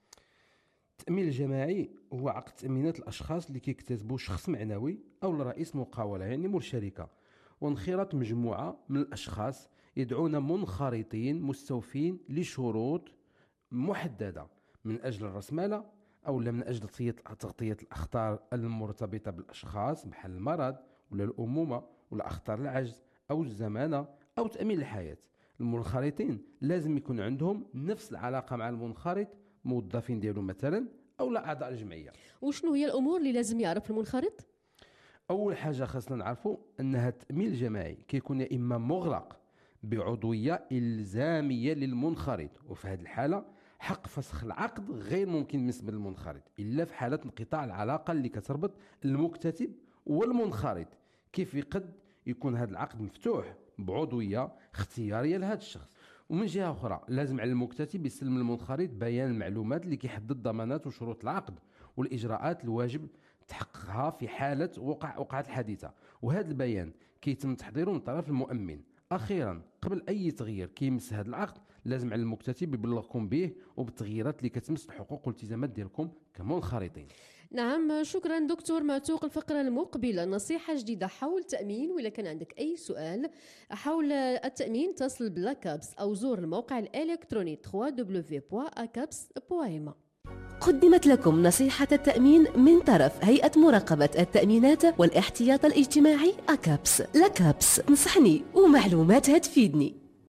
S10: التأمين الجماعي هو عقد تأمينات الأشخاص اللي كيكتسبوا شخص معنوي أو رئيس مقاولة، يعني مول شركة، وانخراط مجموعة من الأشخاص يدعون منخرطين مستوفين لشروط محددة من أجل الرأسمالة أو من أجل تغطية الأخطار المرتبطة بالأشخاص بحال المرض ولا الأمومة ولا أخطار العجز أو الزمانة أو تأمين الحياة. المنخرطين لازم يكون عندهم نفس العلاقة مع المنخرط، موظفين ديالو مثلا أو لا أعضاء الجمعية.
S9: وشنو هي الأمور اللي لازم يعرف المنخرط؟
S10: أول حاجة خاصنا نعرفوا أنها التأمين الجماعي كيكون يا إما مغلق بعضوية إلزامية للمنخرط، وفي هذه الحالة حق فسخ العقد غير ممكن بالنسبة للمنخرط إلا في حالة انقطاع العلاقة اللي كتربط المكتتب والمنخرط. كيف يقد يكون هذا العقد مفتوح بعضوية اختيارية لهذا الشخص. ومن جهة أخرى لازم على المكتتب يسلم المنخرط بيان المعلومات اللي كيحدد ضمانات وشروط العقد والإجراءات الواجب تحققها في حالة وقع وقعت الحادثة، وهذا البيان كيتم تحضيره من طرف المؤمن. أخيرا قبل أي تغيير كيمس هذا العقد لازم على المكتتب يبلغكم به وبالتغييرات اللي كتمس الحقوق والالتزامات ديالكم كمنخرطين.
S9: نعم، شكرا دكتور معتوق. الفقرة المقبلة نصيحة جديدة حول التأمين، وإذا كان عندك أي سؤال حول التأمين تصل بلاكابس أو زور الموقع الإلكتروني دبليو دبليو دبليو دوت أكابس دوت إم.
S8: قدمت لكم نصيحة التأمين من طرف هيئة مراقبة التأمينات والاحتياط الاجتماعي أكابس. لكابس، انصحني ومعلوماتها تفيدني.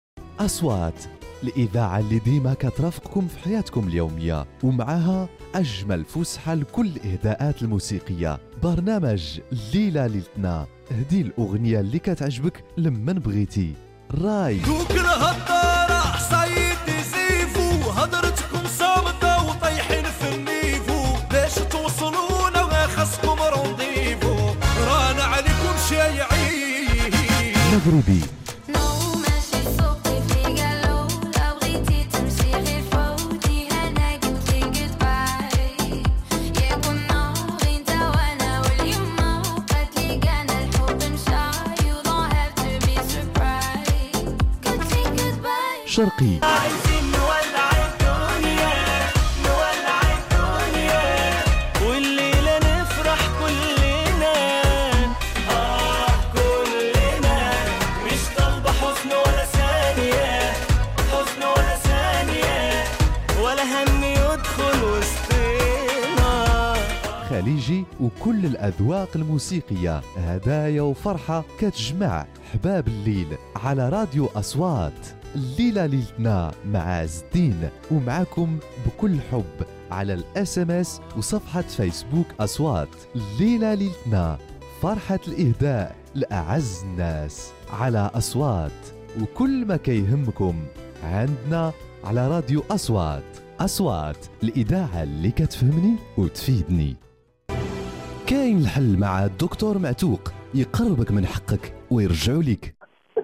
S1: أصوات، الإذاعة اللي ديما كترافقكم في حياتكم اليومية، ومعها أجمل فسحة لكل الإهداءات الموسيقية. برنامج ليلة ليلتنا، هدي الأغنية اللي كتعجبك لمن بغيتي. راي
S3: دوكنا هالدار حصايد زيفو، هضرتكم صامتة وطيحين في النيفو، باش توصلونا خاصكم رونديفو، رانا عليكم شايعين.
S1: مغربي شرقي
S3: عايزين نولع الدنيا، نولع الدنيا، والليلة نفرح كلنا، آه كلنا، مش طالبة حزن ولا ثانية، حزن ولا ثانية، ولا هم يدخل وسطنا.
S1: خليجي وكل الأذواق الموسيقية، هدايا وفرحة كتجمع حباب الليل على راديو أصوات. الليلة ليلتنا مع عز الدين، ومعكم بكل حب على الاس ام اس وصفحة فيسبوك أصوات. الليلة ليلتنا، فرحة الإهداء لأعز الناس على أصوات، وكل ما كيهمكم عندنا على راديو أصوات. أصوات، الإذاعة اللي كتفهمني وتفيدني. كاين الحل مع الدكتور معتوق، يقربك من حقك ويرجعوا لك.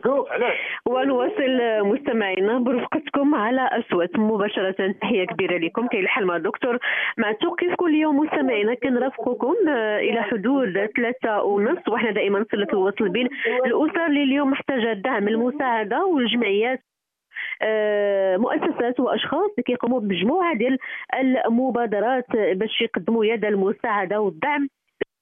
S2: ونواصل مستمعينا برفقتكم على أصوات مباشرة. تحية كبيرة لكم. كاين الحل مع الدكتور معتوق. كيف كل يوم مستمعينا كنرافقكم إلى حدود ثلاثة ونص، وإحنا دائما صلة الوصل بين الأسر اللي اليوم محتاجة الدعم، المساعدة، والجمعيات، مؤسسات واشخاص اللي كيقوموا بمجموعه ديال المبادرات باش يقدموا يد المساعده والدعم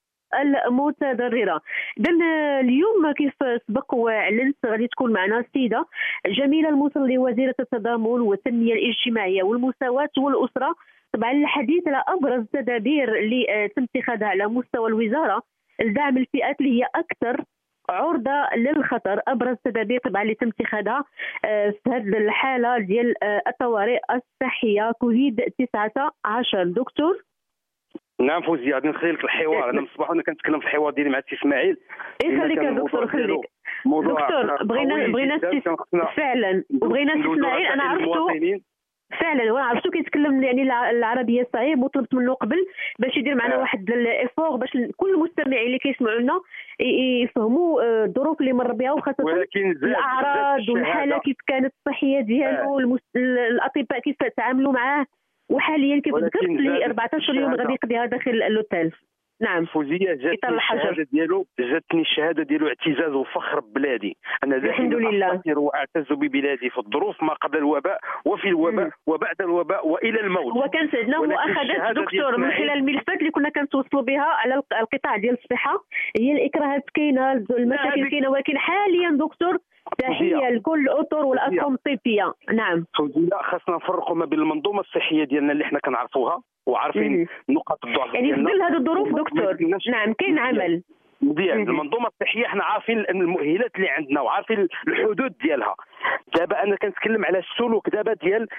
S2: المتضرره. اذا اليوم كيف سبق وعلنت غادي تكون معنا السيده جميله المصلي، وزيره التضامن والتنميه الاجتماعيه والمساواه والاسره، طبعا الحديث على ابرز التدابير اللي تم اتخاذها على مستوى الوزاره لدعم الفئات اللي هي اكثر عرضة للخطر. أبرز التدابير طبعا اللي تم اتخاذها في هذه الحالة ديال الطوارئ الصحية كوفيد تسعة عشر. دكتور.
S5: نعم فوزي، غادي نخلي لك الحوار. انا من الصباح وانا كنتكلم في الحوار ديالي مع السي اسماعيل.
S2: اي خليك يا دكتور، خليك دكتور. بغينا بغينا فعلا بغينا اسماعيل، انا عرفتو فعلا وانا عرفتو كيتكلم يعني العربيه صعيب، وطلبت منه قبل باش يدير معنا آه. واحد الايفور باش كل المستمعين اللي كيسمعوا لنا يفهموا الظروف اللي مر بها، وخاصه الاعراض والحاله كيف كانت الصحيه ديالو، آه. الاطباء كيف تعاملوا معاه، وحاليا كيف ذكرت لي أربعة عشر يوم غادي يقضيها داخل اللوتيل. نعم
S5: فوزيه جاتني الشهاده ديالو جاتني الشهاده ديالو اعتزاز وفخر ببلادي. انا
S2: الحمد لله
S5: افتخر واعتز ببلادي في الظروف ما قبل الوباء وفي الوباء
S2: مم.
S5: وبعد الوباء والى الموت.
S2: هو كان سعدنا واخذت دكتور من خلال الملفات اللي كنا كنتوصلوا بها على القطاع ديال الصحه، هي الاكراهات كاينه، المشاكل كاينه، ولكن حاليا دكتور تحيه لكل الاطر والاطقم الطبيه. نعم
S5: فوزيه خاصنا نفرقوا ما بين المنظومه الصحيه ديالنا اللي حنا كنعرفوها وعارفين نقاط الضعف
S2: يعني في ظل هذه الظروف دكتور. نعم كاين عمل
S5: مزيان. المنظومه الصحيه احنا عارفين المؤهلات اللي عندنا وعارفين الحدود ديالها. دابا انا كنتكلم على السلوك دابا ديال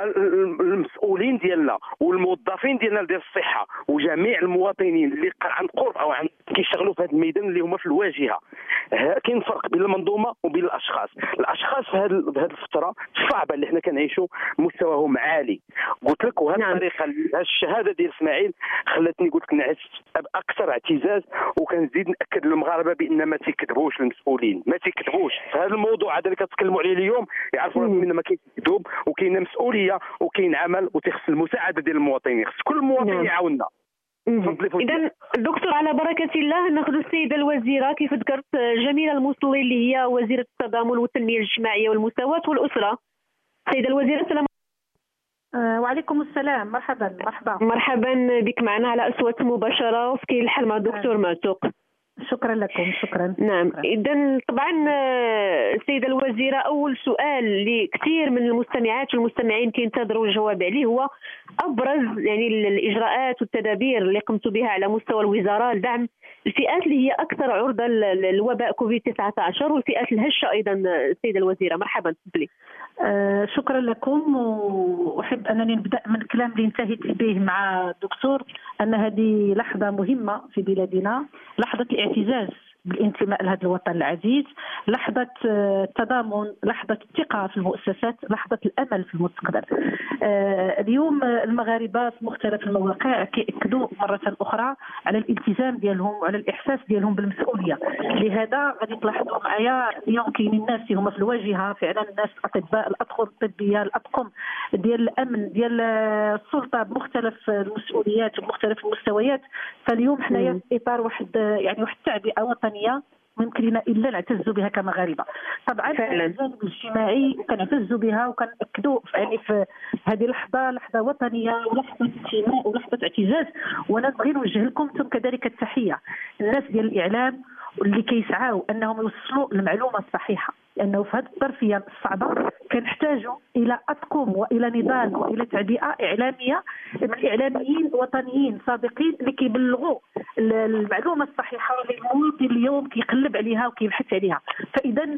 S5: المسؤولين ديالنا والموظفين ديالنا ديال الصحه وجميع المواطنين اللي عن قرب او عن كيشتغلوا في هذا الميدان اللي هما في الواجهه. كاين فرق بين المنظومه وبين الاشخاص. الاشخاص في هذه الفتره الصعبه اللي حنا كنعيشوا مستواهم عالي. قلت لك وهذه
S2: نعم.
S5: الطريقه هذه الشهاده ديال اسماعيل خلاتني قلت لك نعس باكثر اعتزاز، وكنزيد ناكد للمغاربه بان ما تيكذبوش المسؤولين، ما تيكذبوش في هذا الموضوع هذا اللي كتكلموا عليه اليوم. يعرفوا راسهم ان ما كاين كذوب وكاينه مسؤوليه وكاين عمل وتخص المساعده ديال المواطنين، خص كل مواطن
S2: نعم.
S5: يعاوننا.
S2: اذا دكتور على بركه الله ناخذ السيده الوزيره كيف ذكرت جميله الموصلي اللي هي وزيره التضامن والتنميه الاجتماعيه والمساواه والاسره. السيده الوزيره السلام
S11: آه وعليكم السلام. مرحبا مرحبا
S2: مرحبا بك معنا على أصوات مباشره في كاين الحل مع الدكتور مرزوق.
S11: شكرا لكم. شكرا.
S2: نعم اذا طبعا السيده الوزيره اول سؤال لكثير من المستمعات والمستمعين كينتظروا الجواب عليه هو ابرز يعني الاجراءات والتدابير اللي قمتوا بها على مستوى الوزاره لدعم الفئات اللي هي اكثر عرضه للوباء كوفيد تسعة عشر والفئات الهشه ايضا. السيده الوزيره مرحبا تفضلي.
S11: آه شكرا لكم، واحب انني نبدا من الكلام اللي انتهيت به مع الدكتور ان هذه لحظه مهمه في بلادنا، لحظه الاعتزاز بالانتماء لهذا الوطن العزيز، لحظة التضامن، لحظة الثقة في المؤسسات، لحظة الأمل في المستقبل. آه اليوم المغاربة في مختلف المواقع كيأكدوا مرة أخرى على الالتزام ديالهم وعلى الإحساس ديالهم بالمسؤولية. لهذا غادي تلاحظوا معايا اليوم كاينين الناس اللي هما في الواجهة فعلا، الناس الأطباء، الأطقم الطبية، الأطقم ديال الأمن، ديال السلطة بمختلف المسؤوليات وبمختلف المستويات. فاليوم حنايا في إطار واحد يعني واحد التعبئة وطنية ما يمكن لنا الا نعتزوا بها كمغاربه. طبعا الجانب الاجتماعي كنعتزوا بها وكنأكدوا يعني في هذه اللحظه لحظه وطنيه ولحظه انتماء ولحظه اعتزاز. وانا نبغي نوجه لكم ثم كذلك التحيه الناس ديال الاعلام اللي كيسعاو انهم يوصلوا المعلومه الصحيحه، لانه في هذه الظرفيه الصعبه كنحتاجوا الى اطقم والى نضال والى تعبئه اعلاميه من الاعلاميين وطنيين صادقين اللي كيبلغوا المعلومه الصحيحه للمواطن اليوم كيقلب عليها وكيبحث عليها. فاذا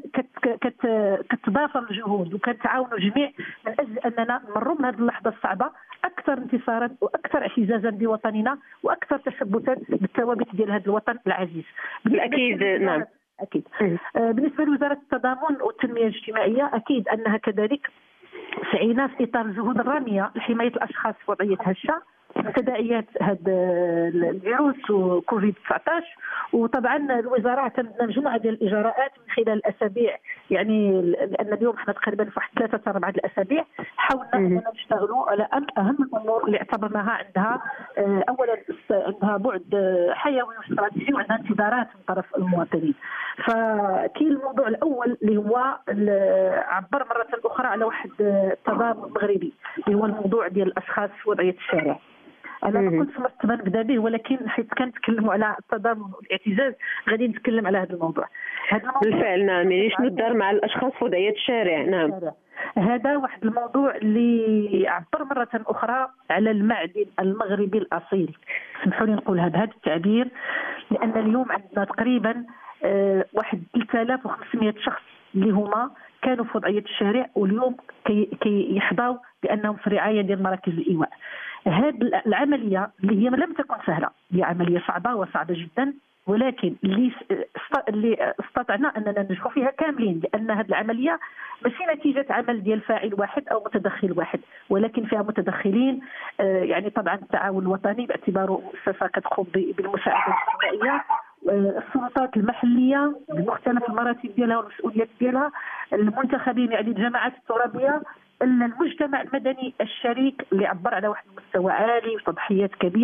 S11: كتضافر الجهود وكنتعاونوا جميع من اجل اننا نمروا من هذه اللحظه الصعبه اكثر انتصارا واكثر اعتزازا بوطننا واكثر تشبثا بالثوابت ديال هذا الوطن العزيز.
S2: اكيد نعم
S11: اكيد. آه بالنسبه لوزاره التضامن والتنميه الاجتماعيه اكيد انها كذلك سعينا في اطار الجهود الراميه لحمايه الاشخاص في وضعيه هشه تداعيات هذا الفيروس وكوفيد تسعطاش. وطبعا الوزاره اعتمدنا مجموعه ديال الاجراءات من خلال الاسابيع، يعني لان اليوم حنا تقريبا في واحد ثلاثه حتى اربعه الاسابيع حاولنا اننا نشتغلوا على اهم الامور اللي اعتبرناها عندها اولا عندها بعد حيوي واستراتيجي وعندها انتظارات من طرف المواطنين. فكاين الموضوع الاول اللي هو عبر مره اخرى على واحد التضامن مغربي اللي هو الموضوع ديال الاشخاص في وضعيه الشارع. انا ما كنتش مرتبه نبدا به، ولكن حيت كنتكلموا على التضامن والاعتزاز غادي نتكلم على هذا الموضوع.
S2: هذا الموضوع بالفعل نعم، يعني شنو الدار مع الاشخاص في وضعيه الشارع. نعم
S11: هذا واحد الموضوع اللي عبر مره اخرى على المعدن المغربي الاصيل، سمحوا لي نقول هذا هذا التعبير، لان اليوم عندنا تقريبا أه واحد ثلاثة آلاف وخمسمائة شخص اللي هما كانوا في وضعيه الشارع واليوم كيحظوا كي بانهم في رعايه ديال مراكز الايواء. هذه العمليه اللي هي لم تكن سهله، هي عمليه صعبه وصعبه جدا، ولكن اللي اللي استطعنا اننا ننجحوا فيها كاملين، لان هذه العمليه ماشي نتيجه عمل ديال فاعل واحد او متدخل واحد، ولكن فيها متدخلين. يعني طبعا التعاون الوطني باعتباره مؤسسه كتقوم بالمساعده الاجتماعيه، السلطات المحليه بمختلف المراتب ديالها والمسؤوليات ديالها، المنتخبين يعني الجماعات الترابيه، المجتمع المدني الشريك اللي عبر على واحد المستوى عالي وتضحيات كبيره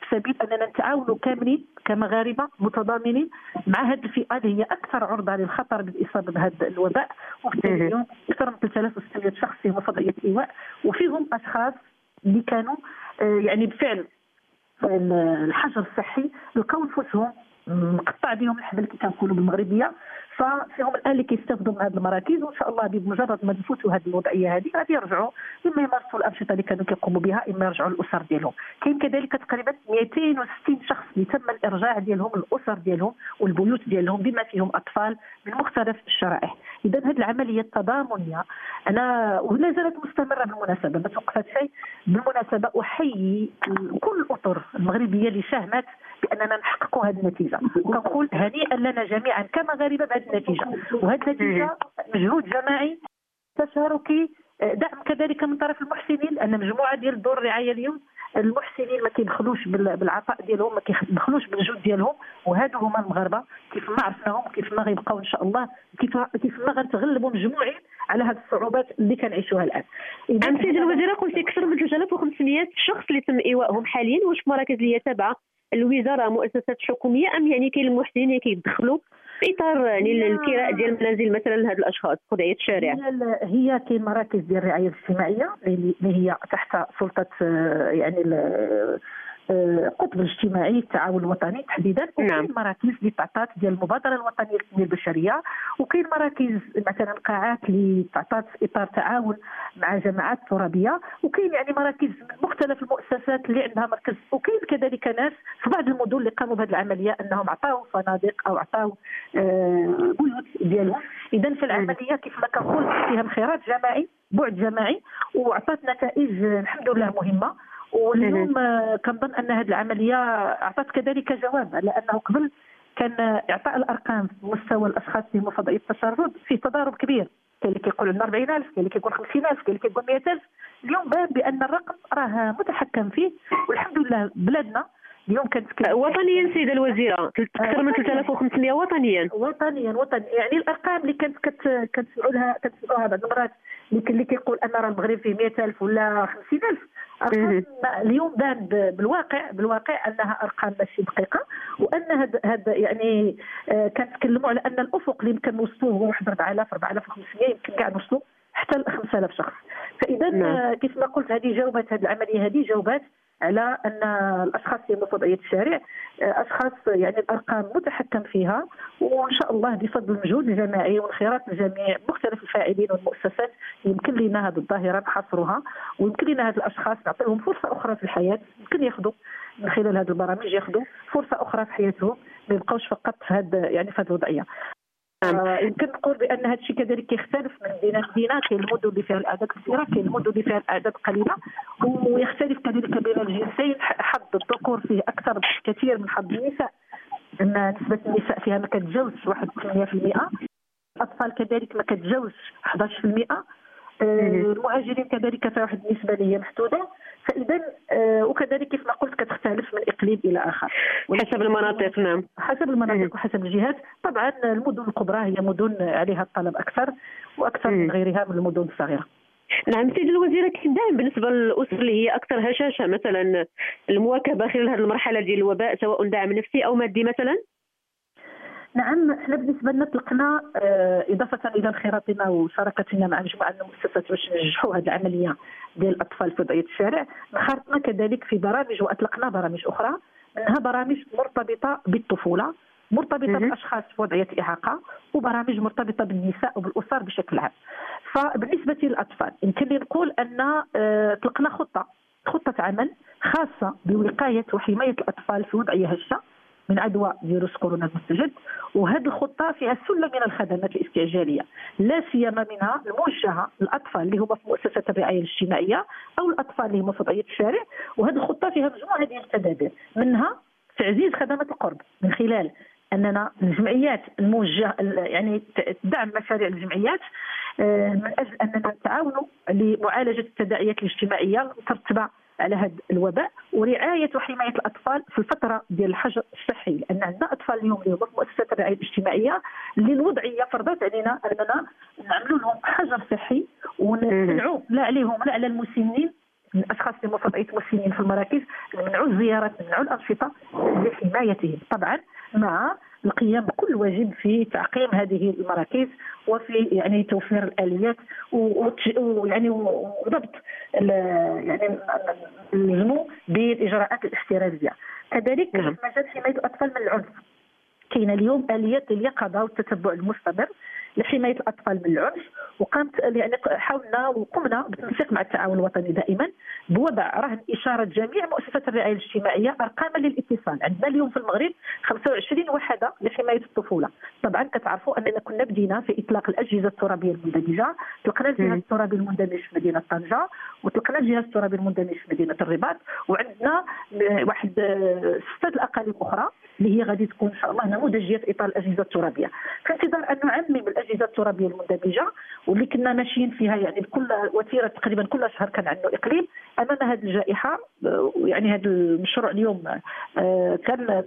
S11: سبيل اننا نتعاونوا كاملين كمغاربه متضامنين مع هذه الفئه اللي هي اكثر عرضه للخطر بالاصابه بهذا الوباء. وبالتالي اليوم اكثر من ثلاثة آلاف وستمائة شخص فيهم وضعيه ايواء، وفيهم اشخاص اللي كانوا يعني بفعل الحجر الصحي لقوا نفوسهم مقطع بهم الحبل كي كنقولوا بالمغربيه، ففيهم الان اللي كيستافدوا من هذه المراكز، وان شاء الله بمجرد ما نفوتوا هذه الوضعيه هذه غادي يرجعوا اما يمارسوا الانشطه اللي كانوا كيقوموا بها، اما يرجعوا للاسر ديالهم. كاين كذلك تقريبا مئتين وستين شخص اللي تم الارجاع ديالهم للاسر ديالهم والبيوت ديالهم بما فيهم اطفال من مختلف الشرائح. اذا هذه العمليه التضامنيه انا ولا زالت مستمره بالمناسبه، ما توقفت شيء. بالمناسبه احيي كل الاطر المغربيه اللي ساهمت باننا نحققوا هذه النتيجه، وكنقول هنيئا لنا جميعا كمغاربه بهذه النتيجه. وهذه النتيجه مجهود جماعي تشاركي، دعم كذلك من طرف المحسنين، لان مجموعه ديال دور الرعايه اليوم المحسنين ما كيدخلوش بالعطاء ديالهم، ما كيدخلوش بالجهد ديالهم، وهادو هما المغاربه كيف ما عرفناهم كيف ما غيبقاو ان شاء الله، كيف كيف ما غنتغلبوا مجموعين على هذه الصعوبات اللي كنعيشوها الان.
S2: اذا سيدي الوزيره قلتي اكثر من ثلاثة آلاف وخمسمائة شخص اللي تم ايوائهم حاليا، واش مراكز اللي هي تابعه الوزاره مؤسسات حكوميه ام يعني كاين المحسنين اللي كيدخلوا في اطار يعني الكراء ديال المنازل مثلا لهاد الاشخاص قضيه الشارع؟
S11: هي كاين مراكز ديال الرعايه الاجتماعيه اللي هي تحت سلطه يعني القطب الاجتماعي التعاون الوطني تحديدا، وكاين نعم. مراكز اللي تعطات ديال المبادره الوطنيه للتنميه البشريه، وكاين مراكز مثلا قاعات اللي تعطات في اطار تعاون مع جماعات ترابيه، وكاين يعني مراكز مختلف المؤسسات اللي عندها مركز، وكاين كذلك ناس في بعض المدن اللي قاموا بهذه العمليه انهم عطاو فنادق او عطاو بيوت ديالهم. اذا في العمليه كيف ما كنقول فيها انخراط جماعي بعد جماعي، وعطات نتائج الحمد لله مهمه. واليوم كنظن ان هذه العمليه اعطت كذلك جواب، لانه قبل كان اعطاء الارقام في مستوى الاشخاص اللي هم فضائيه التشرد في تضارب كبير، كاين اللي كيقول عندنا أربعين ألف، كاين اللي كيقول خمسين ألف، كاين اللي كيقول مئة ألف. اليوم بان بان الرقم راه متحكم فيه، والحمد لله بلادنا اليوم كانت
S2: وطنيا سيده الوزيره اكثر من ثلاثة آلاف وخمسمائة وطنيا
S11: وطنيا وطنيا يعني الارقام اللي كانت كتسمعوا لها كتسمعوها بعض المرات اللي كيقول ان راه المغرب فيه مئة ألف ولا خمسين ألف، أرقام اليوم بان بالواقع بالواقع انها ارقام ماشي دقيقه، وان هذا هذا يعني كنتكلموا على ان الافق اللي يمكن نوصلوه هو واحد أربعة آلاف أربعة آلاف وخمسمائة، يمكن كاع نوصلوا حتى ل خمسة آلاف شخص. فاذا نعم. كيف ما قلت هذه جاوبات هذه العمليه هذه جاوبات على ان الاشخاص اللي في وضعيه الشارع اشخاص يعني الارقام متحكم فيها، وان شاء الله بفضل المجهود الجماعي وانخراط الجميع مختلف الفاعلين والمؤسسات يمكن لنا هذه الظاهره نحصرها، ويمكن لنا هذه الاشخاص نعطيهم فرصه اخرى في الحياه، يمكن ياخذوا من خلال هذه البرامج ياخذوا فرصه اخرى في حياتهم، ما يبقاوش فقط في هذا يعني في هذه الوضعيه. آه يمكن نقول بان هذا الشيء كذلك يختلف من مدينه لمدينه، كاين المدن اللي فيها الاعداد كثيره، كاين المدن اللي فيها الاعداد قليله، ويختلف كذلك بين الجنسين، حظ الذكور فيه اكثر كثير من حظ النساء، ان نسبه النساء فيها ما كتجاوزش واحد وثمانين بالمئة، الاطفال كذلك ما كتجاوزش أحد عشر بالمئة، المهاجرين كذلك فيها واحد النسبه اللي هي محدوده. فاذا وكذلك كيف ما قلت كتختلف من اقليم الى اخر
S2: حسب المناطق. نعم
S11: حسب المناطق وحسب الجهات. طبعا المدن الكبرى هي مدن عليها الطلب اكثر واكثر من غيرها من المدن الصغيره.
S2: نعم سيدي الوزيره، كاين دائما بالنسبه للاسر اللي هي اكثر هشاشه مثلا المواكبه خلال هذه المرحله ديال الوباء، سواء دعم نفسي او مادي مثلا؟
S11: نعم احنا بالنسبه لنا طلقنا اضافه الى انخراطنا وشراكتنا مع مجموعه من المؤسسات باش ننجحوا هذه العمليه ديال الاطفال في وضعيه الشارع، انخرطنا كذلك في برامج واطلقنا برامج اخرى، منها برامج مرتبطه بالطفوله، مرتبطه بالاشخاص في وضعيه الاعاقه، وبرامج مرتبطه بالنساء وبالاسر بشكل عام. فبالنسبه للاطفال يمكن لي نقول ان طلقنا خطه خطه عمل خاصه بوقايه وحمايه الاطفال في وضعيه هشه من عدوى فيروس كورونا المستجد، وهذه الخطه فيها سله من الخدمات الاستعجاليه، لا سيما منها الموجهه للاطفال اللي هما في مؤسسات الرعايه الاجتماعيه او الاطفال اللي هما في وضعيه الشارع. وهذه الخطه فيها مجموعه ديال التدابير، منها تعزيز خدمات القرب من خلال اننا الجمعيات الموجهه يعني دعم مشاريع الجمعيات من اجل اننا نتعاونوا لمعالجه التداعيات الاجتماعيه المترتبه على هذا الوباء، ورعايه وحمايه الاطفال في الفتره ديال الحجر الصحي، لان عندنا اطفال اليوم اللي هما في مؤسسات الرعايه الاجتماعيه اللي الوضعيه فرضت علينا اننا نعملوا لهم حجر صحي ونمنعوا لا عليهم لا على المسنين، الاشخاص اللي مفضعيه مسنين في المراكز، نمنعوا الزيارات، نمنعوا الانشطه لحمايتهم، طبعا مع القيام بكل واجب في تعقيم هذه المراكز وفي يعني توفير الاليات ويعني وضبط يعني النمو بالاجراءات الاحترازيه. كذلك في مجال حمايه الاطفال من العنف كاين اليوم اليات اليقظه والتتبع المستمر لحمايه الاطفال من العنف، وقامت يعني حاولنا وقمنا بالتنسيق مع التعاون الوطني دائما بوضع رهن اشاره جميع مؤسسات الرعايه الاجتماعيه ارقاما للاتصال. عندنا اليوم في المغرب خمسة وعشرين وحده لحمايه الطفوله. طبعا كتعرفوا اننا كنا بدينا في اطلاق الاجهزه الترابيه المندمجه، طلقنا الجهاز الترابي المندمج في مدينه طنجه، وطلقنا الجهاز الترابي المندمج في مدينه الرباط، وعندنا واحد سته الاقاليم اخرى اللي هي غادي تكون ان شاء الله نموذجيه في اطار الاجهزه الترابيه، في انتظار ان نعمم الاجهزه الترابيه المندمجه واللي كنا ماشيين فيها يعني بكل وتيره تقريبا كل شهر كان عنده اقليم. امام هذه الجائحه يعني هذا المشروع اليوم كان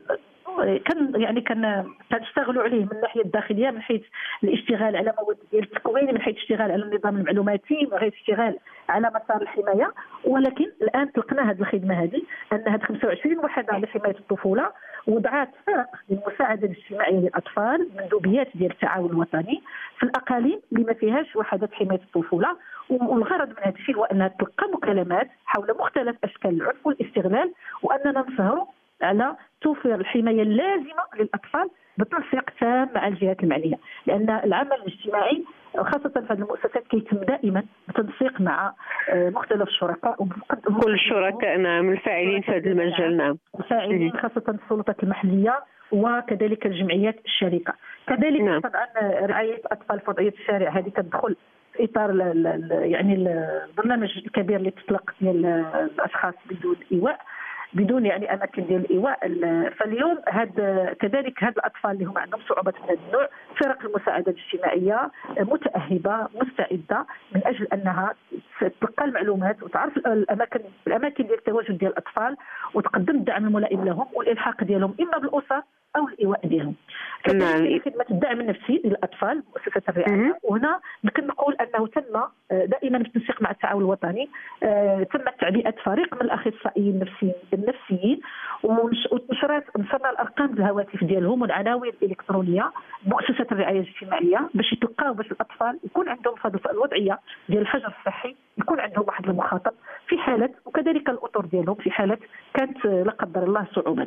S11: كان يعني كان كنشتغلوا عليه من الناحيه الداخليه من حيث الاشتغال على مواد ديال التكوين، من حيث الاشتغال على النظام المعلوماتي، من حيث الاشتغال على مسار الحمايه. ولكن الان طلقنا هذه الخدمه هذه ان هذه خمسة وعشرين وحده لحمايه الطفوله وضعات فرق للمساعده الاجتماعيه للاطفال مندوبيات ديال التعاون الوطني في الاقاليم اللي ما فيهاش وحدات حمايه الطفوله. والغرض من هذا الشيء هو انها تلقى مكالمات حول مختلف اشكال العنف والاستغلال، واننا نسهروا على توفير الحمايه اللازمه للاطفال بتنسيق تام مع الجهات المعنيه، لان العمل الاجتماعي خاصه في هذه المؤسسات كيتم دائما بتنسيق مع مختلف الشركاء
S2: كل الشركاء نعم الفاعلين في هذا المجال. نعم
S11: الفاعلين خاصه السلطات المحليه وكذلك الجمعيات الشركه. كذلك نعم. طبعا رعايه اطفال في وضعيه الشارع هذه تدخل في اطار يعني البرنامج الكبير اللي تطلق ديال الاشخاص بدون ايواء بدون يعني اماكن ديال الايواء. فاليوم هذا كذلك هاد الاطفال اللي هم عندهم صعوبات من هذا النوع فرق المساعده الاجتماعيه متاهبه مستعده من اجل انها تلقى المعلومات وتعرف الاماكن الاماكن ديال التواجد ديال الاطفال وتقدم الدعم الملائم لهم والالحاق ديالهم اما بالاسر او الايواء ديالهم. كذلك خدمه الدعم النفسي للاطفال مؤسسه الرعايه، وهنا يمكن نقول انه تم دائما بالتنسيق مع التعاون الوطني تم تعبئه فريق من الاخصائيين النفسيين النفسيين ونشرت نشرنا الارقام الهواتف ديالهم والعناوين الالكترونيه مؤسسه الرعايه الاجتماعيه باش يتلقاو باش الاطفال يكون عندهم هذه الوضعيه ديال الحجر الصحي، يكون عندهم واحد المخاطب في حاله وكذلك الاطر ديالهم في حاله كانت لا قدر الله صعوبات.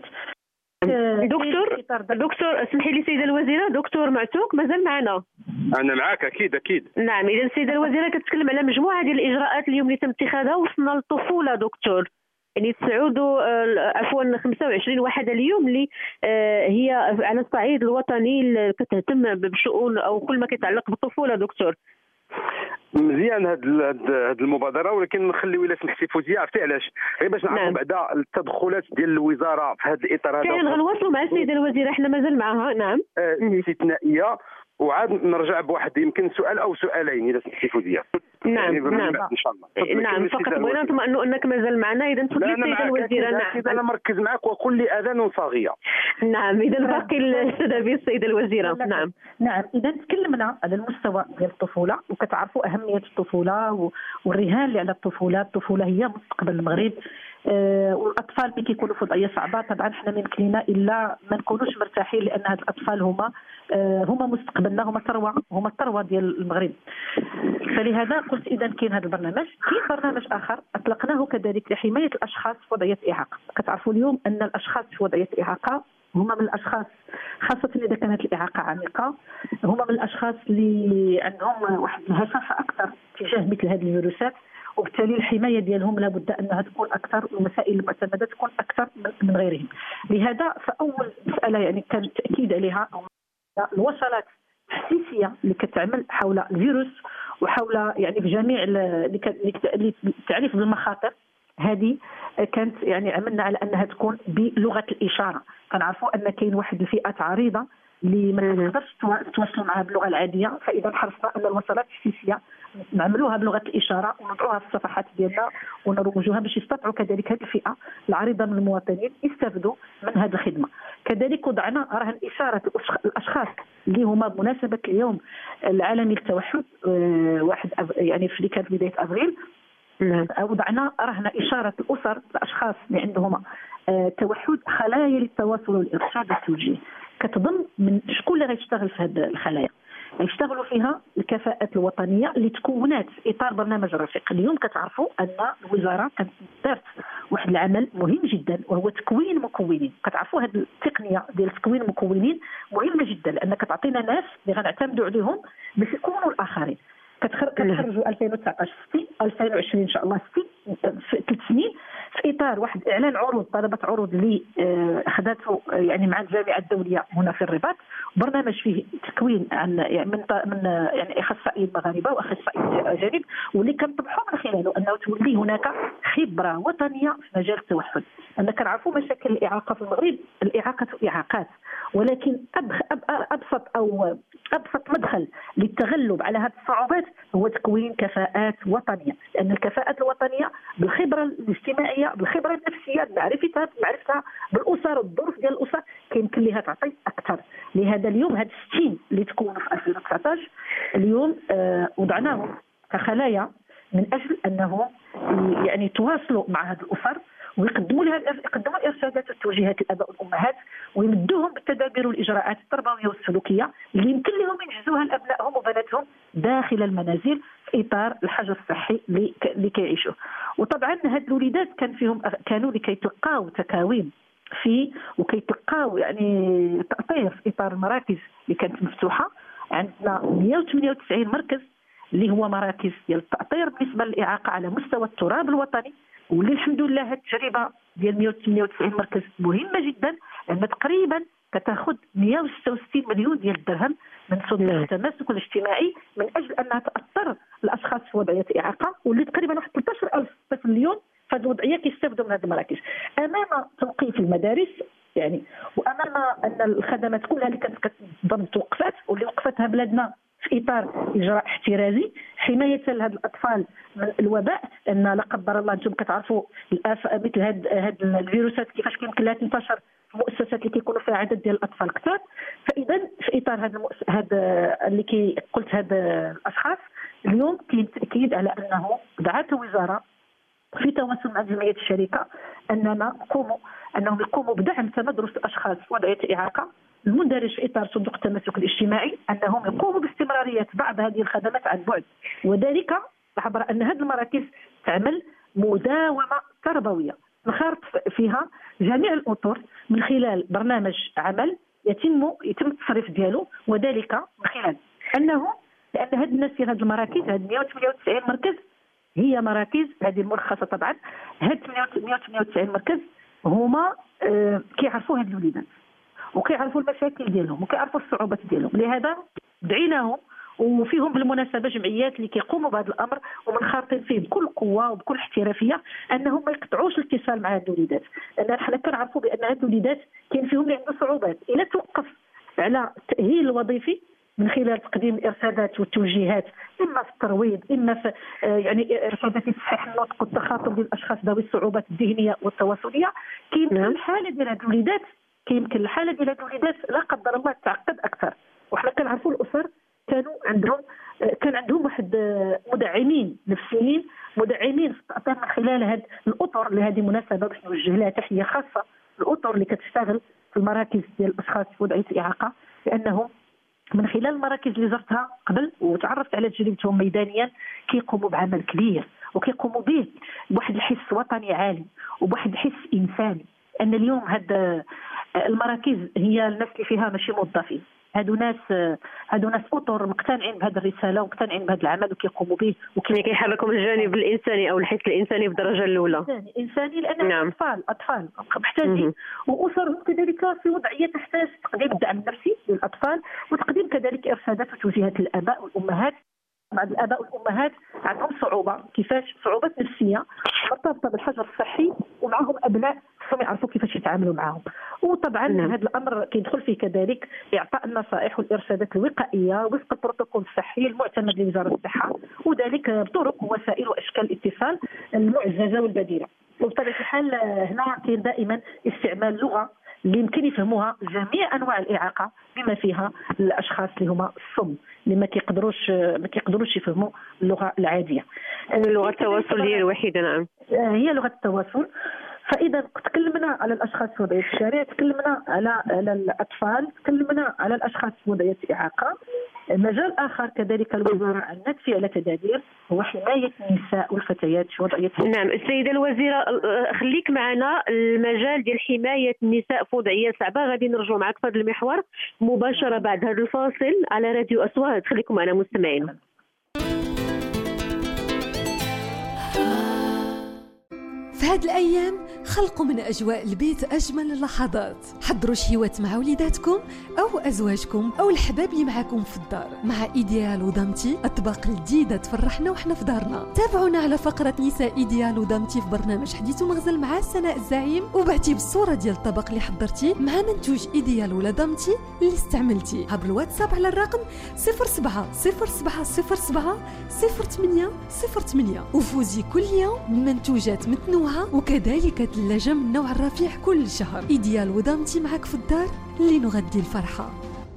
S2: دكتور دكتور اسمحي لي سيده الوزيره، دكتور معتوق مازال معنا؟
S5: انا معاك اكيد اكيد.
S2: نعم اذا السيده الوزيره كتكلم على مجموعه ديال الاجراءات اليوم اللي تم اتخاذها وصلنا للطفوله دكتور، يعني تسعود عفوا خمسة وعشرين وحده اليوم اللي هي على الصعيد الوطني اللي كتهتم بشؤون او كل ما كيتعلق بالطفوله دكتور.
S5: مزيان هاد هاد المبادره، ولكن نخليو الا سمحتي فوزيه عرفتي علاش غير باش نعرفوا
S2: نعم.
S5: بعدا التدخلات ديال الوزاره في هذا الاطار هذا
S2: فعلا غنواصلوا مع السيده الوزيره احنا مازال معها. نعم
S5: استثنائيه، وعاد نرجع بواحد يمكن سؤال او سؤالين اذا سمحتي فوزيه.
S2: نعم
S5: يعني
S2: نعم
S5: ان شاء الله.
S2: نعم فقط بغينا نطمئنوا انك مازال معنا. اذا تفضلي السيده الوزيره.
S5: نعم انا مركز معك وكل اذان صاغيه.
S2: نعم اذا باقي الاستاذه السيده الوزيره. نعم
S11: نعم اذا تكلمنا على المستوى ديال الطفوله وكتعرفوا اهميه الطفوله والرهان اللي على الطفوله. الطفوله هي مستقبل المغرب. أه والاطفال ملي كيكونوا في وضعيه صعبه طبعا حنا ما يمكننا الا ما نكونوش مرتاحين، لان هاد الاطفال هما أه هما مستقبلنا، هما ثروه هما الثروه ديال المغرب. فلهذا قلت اذا كاين هذا البرنامج. كاين برنامج اخر اطلقناه كذلك لحمايه الاشخاص في وضعيه اعاقه. كتعرفوا اليوم ان الاشخاص في وضعيه اعاقه هما من الاشخاص خاصه اذا كانت الاعاقه عميقه هما من الاشخاص اللي عندهم واحد الهشاشه اكثر تجاه مثل هذه الفيروسات، وبالتالي الحمايه ديالهم لابد انها تكون اكثر والوسائل المعتمده تكون اكثر من غيرهم. لهذا فاول مساله يعني كان التاكيد عليها الوصلات التحسيسيه اللي كتعمل حول الفيروس وحول يعني بجميع اللي تعريف بالمخاطر هذه كانت يعني عملنا على انها تكون بلغه الاشاره. كنعرفوا ان كاين واحد الفئات عريضه اللي ما تقدرش تواصلوا معها باللغه العاديه، فاذا حرصنا ان الوصلات التحسيسيه نعملوها بلغه الاشاره ونضعوها في الصفحات ديالنا ونروجوها باش يستطيعوا كذلك هذه الفئه العريضه من المواطنين يستافدوا من هذه الخدمه. كذلك وضعنا رهن اشاره الاشخاص اللي هما بمناسبه اليوم العالمي للتوحد واحد يعني في كانت بدايه ابريل
S2: نعم.
S11: وضعنا رهن اشاره الاسر الاشخاص اللي عندهم آه توحد خلايا للتواصل والارشاد والتوجيه، كتضم من شكون اللي غيشتغل في هذه الخلايا. يشتغلوا فيها الكفاءات الوطنيه اللي تكونات في اطار برنامج الرفيق. اليوم كتعرفوا ان الوزاره كانت دارت واحد العمل مهم جدا وهو تكوين مكونين. كتعرفوا هذه التقنيه ديال تكوين المكونين مهمه جدا، لان كتعطينا ناس اللي غنعتمدوا عليهم باش يكونوا الاخرين. كتخرجوا ألفين وتسعطاش ستين، ألفين وعشرين ان شاء الله ستين، في ثلاث سنين في اطار واحد اعلان عروض طلبه عروض اللي اخذته يعني مع الجامعه الدوليه هنا في الرباط، برنامج فيه تكوين عن يعني من من يعني اخصائيين مغاربه واخصائيين اجانب، واللي كنطمحوا من خلاله انه تولي هناك خبره وطنيه في مجال التوحد. أنا كنعرفوا مشاكل الاعاقه في المغرب، الاعاقه اعاقات، ولكن ابسط او ابسط مدخل للتغلب على هذه الصعوبات هو تكوين كفاءات وطنيه، لان الكفاءات الوطنيه بالخبره الاجتماعيه، بالخبره النفسيه، بمعرفتها بمعرفتها بالاسر، الظروف ديال الاسر، كيمكن لها تعطي اكثر. لهذا اليوم هاد ستين اللي تكونوا في ألفين وتسعطاش اليوم آه وضعناهم كخلايا من اجل انه يعني يتواصلوا مع هذه الاسر ويقدموا لها يقدموا الارشادات والتوجيهات للاباء والامهات، ويمدوهم بالتدابير والاجراءات التربويه والسلوكيه اللي يمكن لهم ينجزوها لابنائهم وبناتهم داخل المنازل في اطار الحجر الصحي اللي كيعيشوه. وطبعا هاد الوليدات كان فيهم كانوا لكيتلقاو تكاوين في وكيتلقاو يعني تاطير في اطار المراكز اللي كانت مفتوحه. عندنا مئة وثمانية وتسعين مركز اللي هو مراكز ديال التاطير بالنسبه للاعاقه على مستوى التراب الوطني، واللي الحمد لله هذه التجربه ديال مئة وثمانية وتسعين مركز مهمه جدا، لان تقريبا كتاخذ مئة وستة وستين مليون ديال الدرهم من صندوق التماسك الاجتماعي من اجل انها تاثر الاشخاص في وضعيه اعاقه، واللي تقريبا واحد ثلاثة عشر ألف طفل اليوم في هذه الوضعيه كيستافدوا من هذه المراكز. امام توقيف المدارس يعني، وامام ان الخدمات كلها اللي كانت كتضم توقفات واللي وقفتها بلادنا في اطار اجراء احترازي حمايه لهاد الاطفال من الوباء، لان لا قدر الله انتم كتعرفوا مثل هاد هاد الفيروسات كيفاش كيمكن لها تنتشر في مؤسسات اللي كيكونوا فيها عدد ديال الاطفال كثار. فاذا في اطار هذا المؤس... هذا اللي كي قلت هاد الاشخاص اليوم كاين تاكيد على انه دعت الوزاره في تواصل مع جمعيه الشركه اننا نقوموا انهم يقوموا بدعم تمدرس الاشخاص في وضعيه اعاقه المندرج في اطار صندوق التماسك الاجتماعي، انهم يقوموا باستمراريه بعض هذه الخدمات عن بعد، وذلك عبر ان هذه المراكز تعمل مداومه تربويه نخرط فيها جميع الاطر من خلال برنامج عمل يتم يتم التصريف ديالو، وذلك من خلال انه لان هاد الناس في هذه المراكز هاد مئة وثمانية وتسعين مركز هي مراكز هذه المرخصه طبعا. هاد مئة وثمانية وتسعين مركز هما آه كيعرفوا هاد الوليدات وكيعرفوا المشاكل ديالهم وكيعرفوا الصعوبات ديالهم، لهذا دعيناهم وفيهم بالمناسبه جمعيات اللي كيقوموا بهذا الامر ومنخرطين فيه بكل قوه وبكل احترافيه انهم ما يقطعوش الاتصال مع هاد الوليدات، لان حنا كنعرفوا بان هاد الوليدات كاين فيهم اللي عنده صعوبات. الى توقف على التاهيل الوظيفي من خلال تقديم الارشادات والتوجيهات اما في الترويض اما في يعني ارشادات تصحيح النطق والتخاطب للاشخاص ذوي الصعوبات الذهنيه والتواصليه، كاين الحاله ديال هاد الوليدات كيمكن الحاله ديال هاد الوليدات لا قدر الله تعقد اكثر. وحنا كنعرفوا الاسر كانوا عندهم كان عندهم واحد مدعمين نفسيين مدعمين في التأطير من خلال هاد الاطر. لهذه المناسبه باش نوجه لها تحيه خاصه الاطر اللي كتشتغل في المراكز ديال الاشخاص في وضعيه الاعاقه، لانهم من خلال المراكز اللي زرتها قبل وتعرفت على تجربتهم ميدانيا كيقوموا بعمل كبير وكيقوموا به بواحد الحس وطني عالي وبواحد الحس انساني. ان اليوم هاد المراكز هي الناس اللي فيها ماشي موظفين، هادو ناس هادو ناس اطر مقتنعين بهذه الرساله ومقتنعين بهذا العمل وكيقوموا به
S2: وكيحركوا من الجانب الانساني او الحس الانساني بالدرجه الاولى.
S11: انساني انساني لان نعم. اطفال اطفال محتاجين واسرهم كذلك في وضعيه تحتاج تقديم الدعم النفسي للاطفال وتقديم كذلك ارشادات وتوجيهات للاباء والامهات. بعض الاباء والامهات عندهم صعوبه كيفاش صعوبات نفسيه مرتبطه بالحجر الصحي ومعهم ابناء خصهم يعرفوا كيفاش يتعاملوا معهم. وطبعا نعم. هذا الامر كيدخل فيه كذلك اعطاء النصائح والارشادات الوقائيه وفق البروتوكول الصحي المعتمد لوزاره الصحه، وذلك بطرق ووسائل واشكال الاتصال المعززه والبديله. وبطبيعه الحال هنا كاين دائما استعمال لغه اللي يمكن يفهموها جميع انواع الاعاقه بما فيها الاشخاص اللي هما الصم اللي ما كيقدروش ما كيقدروش يفهموا اللغه العاديه.
S2: لغه التواصل هي الوحيده. نعم
S11: هي لغه التواصل. فاذا تكلمنا على الاشخاص في وضعيه الشارع، تكلمنا على على الاطفال، تكلمنا على الاشخاص في وضعيه الاعاقه. مجال اخر كذلك الوزاره عندنا فعل تدابير هو حمايه النساء والفتيات في وضعيه.
S2: نعم السيده الوزيره، خليك معنا. المجال ديال حمايه النساء في وضعيه صعبه غادي نرجعوا معك في هذا المحور مباشره بعد هذا الفاصل على راديو أصوات. خليكم معنا مستمعين.
S12: في هاد الأيام خلقوا من أجواء البيت أجمل اللحظات. حضروا شهيوات مع وليداتكم أو أزواجكم أو الحباب اللي معاكم في الدار مع إيديال ودامتي، أطباق جديدة تفرحنا وحنا في دارنا. تابعونا على فقرة نساء إيديال ودامتي في برنامج حديث ومغزل مع سناء الزعيم، وبعتي بالصورة ديال الطبق اللي حضرتي مع منتوج إيديال ولا دامتي اللي استعملتي عبر الواتساب على الرقم صفر سبعة صفر سبعة صفر سبعة صفر ثمانية صفر ثمانية، وفوزي كل يوم بمنتوجات متنوعة وكذلك ثلاجة من نوع الرفيع كل شهر. إيديال ودامتي معك في الدار اللي نغدي الفرحة.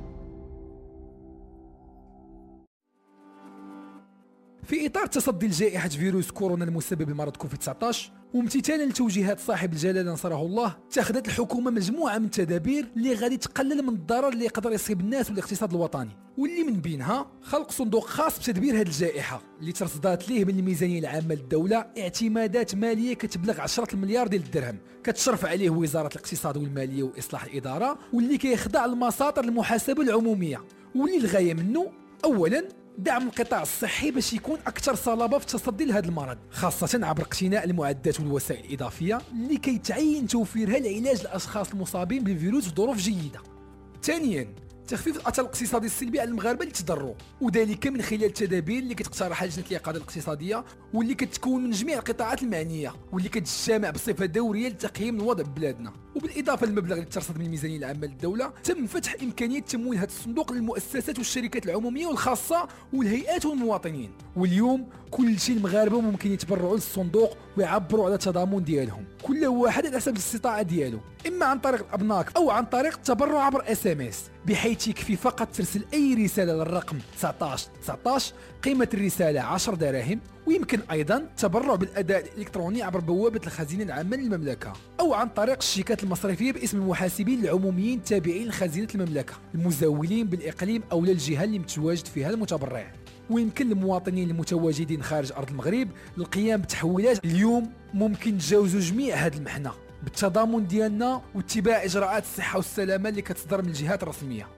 S13: في إطار تصدي لجائحة فيروس كورونا المسبب بمرض كوفيد تسعة عشر وامتثالا لتوجيهات صاحب الجلالة نصره الله، اتخذت الحكومة مجموعة من التدابير اللي غادي تقلل من الضرر اللي يقدر يصيب الناس والاقتصاد الوطني، واللي من بينها خلق صندوق خاص بتدبير هذه الجائحة اللي ترصدات ليه من الميزانية العامة للدولة اعتمادات مالية كتبلغ عشرة المليار ديال الدرهم، كتشرف عليه وزارة الاقتصاد والمالية وإصلاح الإدارة، واللي كيخضع لمساطر المحاسبة العمومية، واللي الغاية منه أولا دعم القطاع الصحي باش يكون اكثر صلابه في التصدي لهذا المرض، خاصه عبر اقتناء المعدات والوسائل الاضافيه اللي كيتعين توفيرها لعلاج الاشخاص المصابين بالفيروس في ظروف جيده. ثانيا تخفيف الاثر الاقتصادي السلبي على المغاربه اللي تضروا، وذلك من خلال التدابير اللي كتقترحها لجنه الإعقاد الاقتصاديه واللي كتكون من جميع القطاعات المعنيه واللي كتجتمع بصفه دوريه لتقييم الوضع ببلادنا. وبالاضافه للمبلغ اللي ترصد من الميزانيه العامه للدوله، تم فتح امكانيه تمويل هذا الصندوق للمؤسسات والشركات العموميه والخاصه والهيئات والمواطنين. واليوم كل شيء المغاربه ممكن يتبرعوا للصندوق ويعبروا على التضامن ديالهم، كل واحد على حسب الاستطاعه ديالو، اما عن طريق الابناك او عن طريق التبرع عبر اس ام اس، بحيث يكفي فقط ترسل اي رساله للرقم تسعطاش تسعطاش، قيمه الرساله عشرة دراهم. ويمكن ايضا التبرع بالاداء الالكتروني عبر بوابه الخزينه العامه للمملكه او عن طريق الشيكات المصرفيه باسم المحاسبين العموميين التابعين لخزينه المملكه المزاولين بالاقليم او للجهه اللي متواجد فيها المتبرع. ويمكن للمواطنين المتواجدين خارج ارض المغرب القيام بتحويلات اليوم. ممكن نتجاوزوا جميع هذه المحنه بالتضامن ديالنا واتباع اجراءات الصحه والسلامه اللي كتصدر من الجهات الرسميه.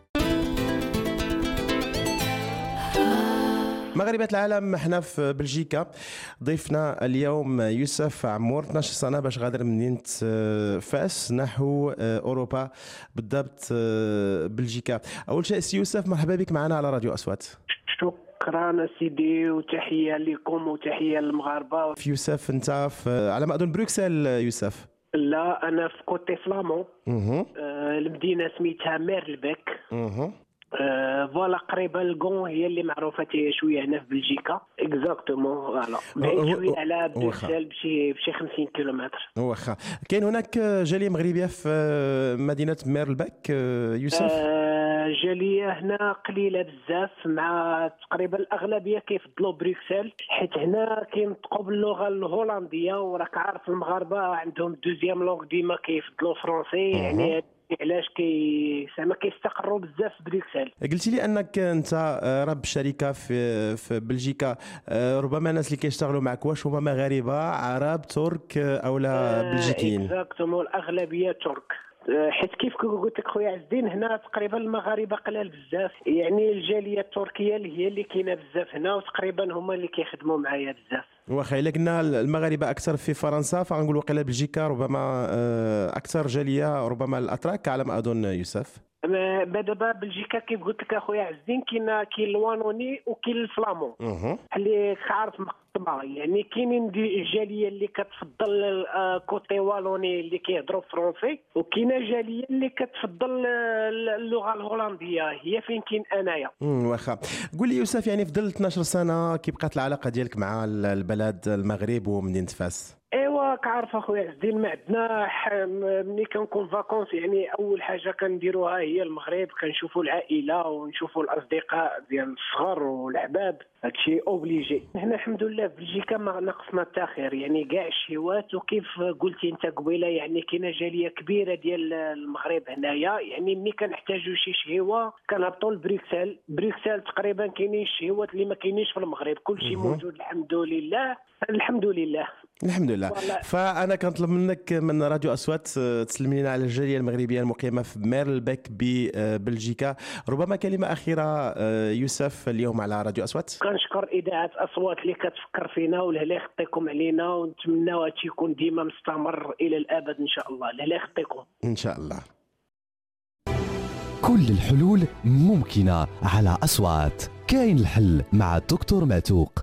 S14: مغاربة العالم، احنا في بلجيكا. ضيفنا اليوم يوسف عمور، اثناش سنة باش غادر من مدينة فاس نحو أوروبا، بالضبط بلجيكا. أول شيء سي يوسف، مرحبا بك معنا على راديو أصوات.
S15: شكرا سيدي وتحية لكم وتحية للمغاربة.
S14: في يوسف، أنت في على ما أظن بروكسل يوسف؟
S15: لا، أنا في كوتي فلامون. أه المدينة سميتها ميرلبيك. أه فوالا قريبه لكون، هي اللي معروفه شويه هنا في بلجيكا. اكزاكتومون فوالا، بعيد شويه على بروكسل بشي بشي خمسين كيلومتر.
S14: واخا. كاين هناك جاليه مغربيه في مدينه ميرلبيك يوسف؟
S15: آه جاليه هنا قليله بزاف، مع تقريبا الاغلبيه كيفضلوا بروكسل، حيت هنا كينطقوا باللغه الهولنديه، وراك عارف المغاربه عندهم دوزيام لونغ ديما كيفضلوا فرونسي، يعني علاش كي زعما كيستقروا بزاف في بروكسل.
S14: قلتي لي انك انت رب شركه في في بلجيكا، ربما الناس اللي كيشتغلوا معك واش هما مغاربه، عرب، ترك او لا بلجيكيين؟
S15: اكزاكتومون الاغلبيه ترك، حيت كيف قلت لك خويا عز الدين هنا تقريبا المغاربه قلال بزاف، يعني الجاليه التركيه اللي هي اللي كاينه بزاف هنا، وتقريبا هما اللي كيخدموا معايا بزاف.
S14: واخا الا قلنا المغاربه اكثر في فرنسا فغنقولوا قلال بلجيكا ربما اكثر جاليه ربما الاتراك على ما اظن يوسف.
S15: دابا بلجيكا كيف قلت لك اخويا عز الدين كاين كاين الوانوني وكاين الفلامون اللي عارف مقطبه، يعني كاينين الجاليه اللي كتفضل كوتي والوني اللي كيهضروا فرونسي، وكاينه جاليه اللي كتفضل اللغه الهولنديه، هي فين كاين انايا.
S14: واخا. قول لي يوسف، يعني في ظل اثناش سنه كي بقات العلاقه ديالك مع البلد المغرب ومدينه فاس؟
S15: ايوا راك عارف اخويا عز الدين، ما عندنا ح- ملي كنكون فاكونس يعني اول حاجه كنديروها هي المغرب، كنشوفوا العائله ونشوفوا الاصدقاء ديال الصغر والاحباب، هادشي اوبليجي. حنا الحمد لله في بلجيكا ما نقصنا حتى خير، يعني كاع الشهوات، وكيف قلتي انت قبيله يعني كاينه جاليه كبيره ديال المغرب هنايا، يعني ملي كنحتاجوا شي شهوه كنهبطوا لبريكسل. بريكسل تقريبا كاينين الشهوات اللي ما كاينينش في المغرب، كلشي
S14: مهم.
S15: موجود الحمد لله الحمد لله.
S14: الحمد لله.
S15: والله.
S14: فانا كنطلب منك من راديو اصوات آه، تسلمي لنا على الجاليه المغربيه المقيمه في ميرلبيك ببلجيكا. ربما كلمه اخيره آه، يوسف اليوم على راديو اصوات.
S15: كنشكر اذاعه اصوات اللي كتفكر فينا، والله يخطيكم علينا، ونتمناو هادشي يكون ديما مستمر الى الابد ان شاء الله. الله يخطيكم
S14: ان شاء الله.
S1: كل الحلول ممكنة على أصوات. كاين الحل مع الدكتور معتوق.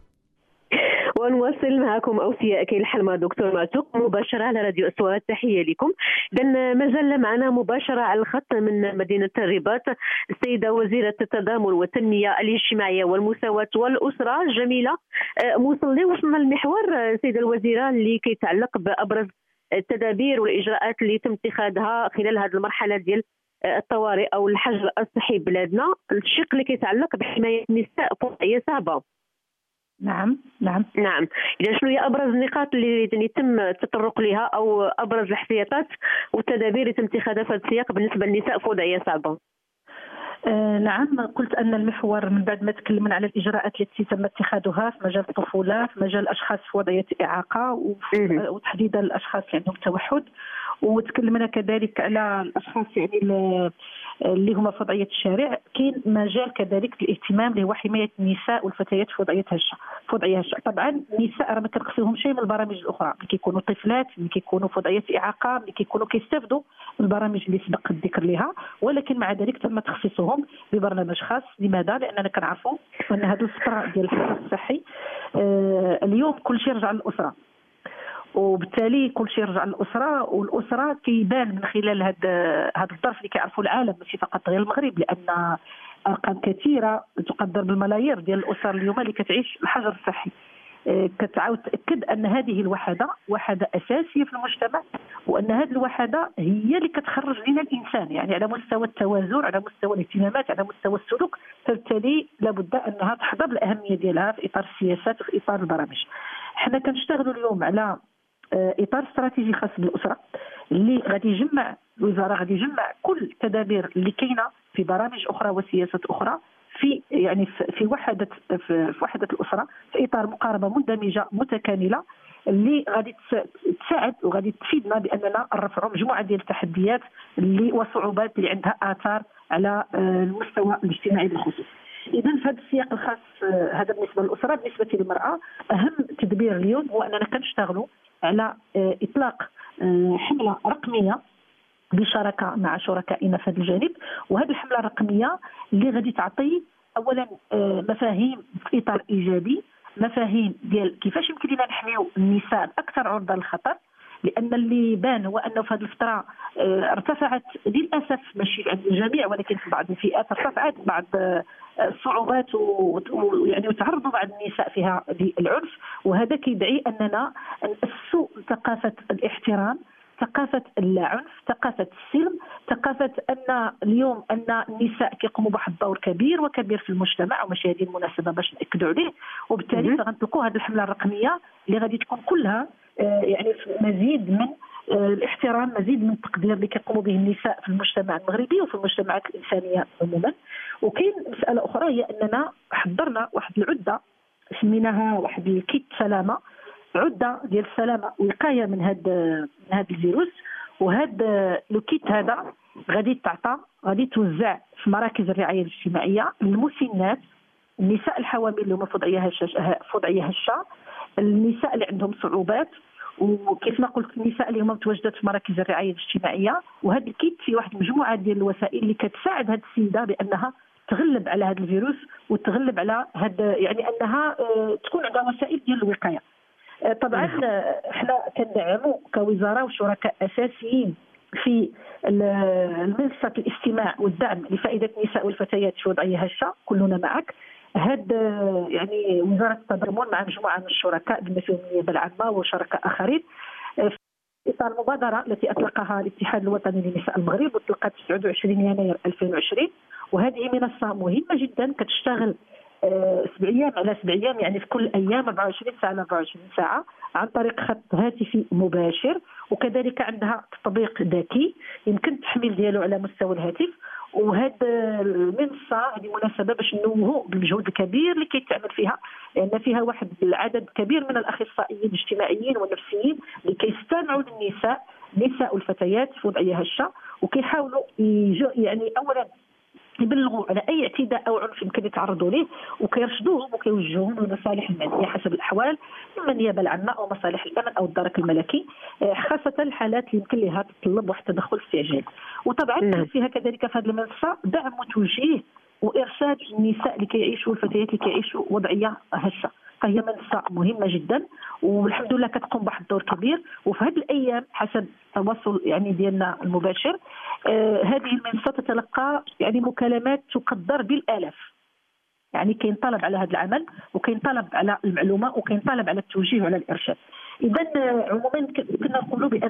S2: ونواصل معكم أوفياء كاين الحل مع دكتور معتوق مباشرة على راديو أصوات. تحية لكم. إذن مازال معنا مباشرة على الخط من مدينة الرباط السيدة وزيرة التضامن والتنمية الاجتماعية والمساواة والأسرة جميلة آه، مصلي. وصلنا للمحور آه، السيدة الوزيرة اللي كيتعلق بأبرز التدابير والإجراءات اللي تم اتخاذها خلال هذه المرحلة ديال آه، الطوارئ أو الحجر الصحي بلادنا، الشق اللي كيتعلق بحماية النساء في وضعية صعبة.
S11: نعم نعم
S2: نعم. إذا شنو هي أبرز النقاط اللي يتم التطرق لها أو أبرز الاحتياطات والتدابير اللي تم اتخاذها في هذا السياق بالنسبة للنساء في وضعية صعبة؟
S11: آه نعم، قلت أن المحور من بعد ما تكلمنا على الإجراءات التي تم اتخاذها في مجال الطفولة، في مجال الأشخاص في وضعية إعاقة، وفي- وتحديدا الأشخاص اللي عندهم توحد، وتكلمنا كذلك على الأشخاص يعني ال- اللي هما في وضعية الشارع. كاين مجال كذلك الاهتمام اللي هو حماية النساء والفتيات في وضعية هشة في وضعية هشة. طبعا النساء راه ما كنقصيهم شيء من البرامج الأخرى، ملي كيكونوا طفلات، ملي كيكونوا في وضعية إعاقة، ملي كيكونوا كيستافدوا من البرامج اللي سبق الذكر لها، ولكن مع ذلك تم تخصيصهم ببرنامج خاص. لماذا؟ لأننا كنعرفوا أن هذه الفترة ديال الحجر الصحي آه اليوم كل شيء رجع للأسرة، وبالتالي كل شيء يرجع للاسره، والاسره كيبان من خلال هذا هذا الظرف اللي كيعرفوا العالم ماشي فقط غير المغرب، لان ارقام كثيره تقدر بالملايير ديال الاسر اليوم اللي كتعيش الحجر الصحي. آه، كتعاود تاكد ان هذه الوحده وحده اساسيه في المجتمع، وان هذه الوحده هي اللي كتخرج لنا الانسان، يعني على مستوى التوازن، على مستوى الاهتمامات، على مستوى السلوك. فبالتالي لابد انها تحظى بالاهميه ديالها في اطار السياسات وفي اطار البرامج. حنا كنشتغلوا اليوم على اطار استراتيجي خاص بالاسره اللي غادي يجمع الوزاره، غادي يجمع كل التدابير اللي كاينه في برامج اخرى وسياسات اخرى في يعني في وحده في وحده الاسره، في اطار مقاربه مندمجه متكامله اللي غادي تساعد وغادي تفيدنا باننا نرفعوا مجموعه ديال التحديات اللي وصعوبات اللي عندها اثار على المستوى الاجتماعي بالخصوص. اذا في هذا السياق الخاص هذا بالنسبه للاسره. بالنسبه للمراه اهم تدبير اليوم هو اننا كنشتغلوا على اطلاق حمله رقميه بشراكه مع شركائنا في هذا الجانب، وهذه الحمله الرقميه اللي غادي تعطي اولا مفاهيم في اطار ايجابي، مفاهيم ديال كيفاش يمكن لنا نحميو النساء الاكثر عرضه للخطر، لان اللي بان هو انه في هذه الفتره ارتفعت للاسف ماشي عند الجميع ولكن في بعض الفئات ارتفعت بعض الصعوبات ويعني وتعرضوا بعض النساء فيها للعنف، وهذا كيدعي اننا نأسسوا ثقافه الاحترام، ثقافة العنف، ثقافة السلم، ثقافة أن اليوم أن النساء كيقوموا بواحد الدور كبير وكبير في المجتمع، وماشي هذه المناسبة باش نأكدوا عليه. وبالتالي فغنطلقوا هذه الحملة الرقمية اللي غادي تكون كلها يعني مزيد من الاحترام، مزيد من التقدير اللي كيقوموا به النساء في المجتمع المغربي وفي المجتمعات الإنسانية عموما. وكاين مسألة أخرى هي أننا حضرنا واحد العدة سميناها واحد الكيت سلامة، عده ديال السلامه وقايه من هذا من هذا الفيروس. وهذا لو كيت هذا غادي تعطى غادي توزع في مراكز الرعايه الاجتماعيه للمسنات، النساء الحوامل اللي هما في وضعيه هشه في وضعيه هشه، النساء اللي عندهم صعوبات، وكيف ما قلت النساء اللي هما متواجدات في مراكز الرعايه الاجتماعيه. وهذا الكيت فيه واحد المجموعه ديال الوسائل اللي كتساعد هذه السيده بانها تغلب على هذا الفيروس وتغلب على هذا، يعني انها تكون عندها وسائل ديال الوقايه. طبعا احنا كندعموا كوزاره وشركاء اساسيين في المنصه الاستماع والدعم لفائده النساء والفتيات في وضعيه هشه، كلنا معك. هاد يعني وزاره التضامن مع مجموعه من الشركاء بما فيهم النيابه العامه وشركاء اخرين في إطار المبادرة التي أطلقها الاتحاد الوطني لنساء المغرب وأطلقت في تسعة وعشرين يناير ألفين وعشرين، وهذه منصة مهمة جدا كتشتغل سبع ايام على سبع ايام، يعني في كل ايام أربعة وعشرين ساعه على أربعة وعشرين ساعه عن طريق خط هاتفي مباشر، وكذلك عندها تطبيق ذكي يمكن التحميل ديالو على مستوى الهاتف. وهذه المنصه هذه مناسبه باش نوهوا بالمجهود الكبير اللي كيتعمل فيها، لان فيها واحد العدد كبير من الاخصائيين الاجتماعيين والنفسيين اللي كيستمعوا للنساء النساء والفتيات في وضعيه هشه، وكيحاولوا يعني اولا يبلغوا على اي اعتداء او عنف يمكن يتعرضوا ليه، وكيرشدوهم وكيوجهوهم للمصالح الماليه حسب الاحوال، اما النيابه العامه او مصالح الامن او الدرك الملكي، خاصه الحالات اللي يمكن لها تتطلب واحد التدخل استعجالي. وطبعا نعم. فيها كذلك في هذه المنصه دعم وتوجيه وارشاد النساء اللي كيعيشوا والفتيات اللي كيعيشوا وضعيه هشه، فهي منصه مهمه جدا والحمد لله كتقوم بواحد الدور كبير. وفي هذه الايام حسب التواصل يعني ديالنا المباشر آه هذه المنصه تتلقى يعني مكالمات تقدر بالالاف، يعني كاين طلب على هذا العمل وكاين طلب على المعلومه وكاين طلب على التوجيه وعلى الارشاد. اذا عموما كنا نقولوا بان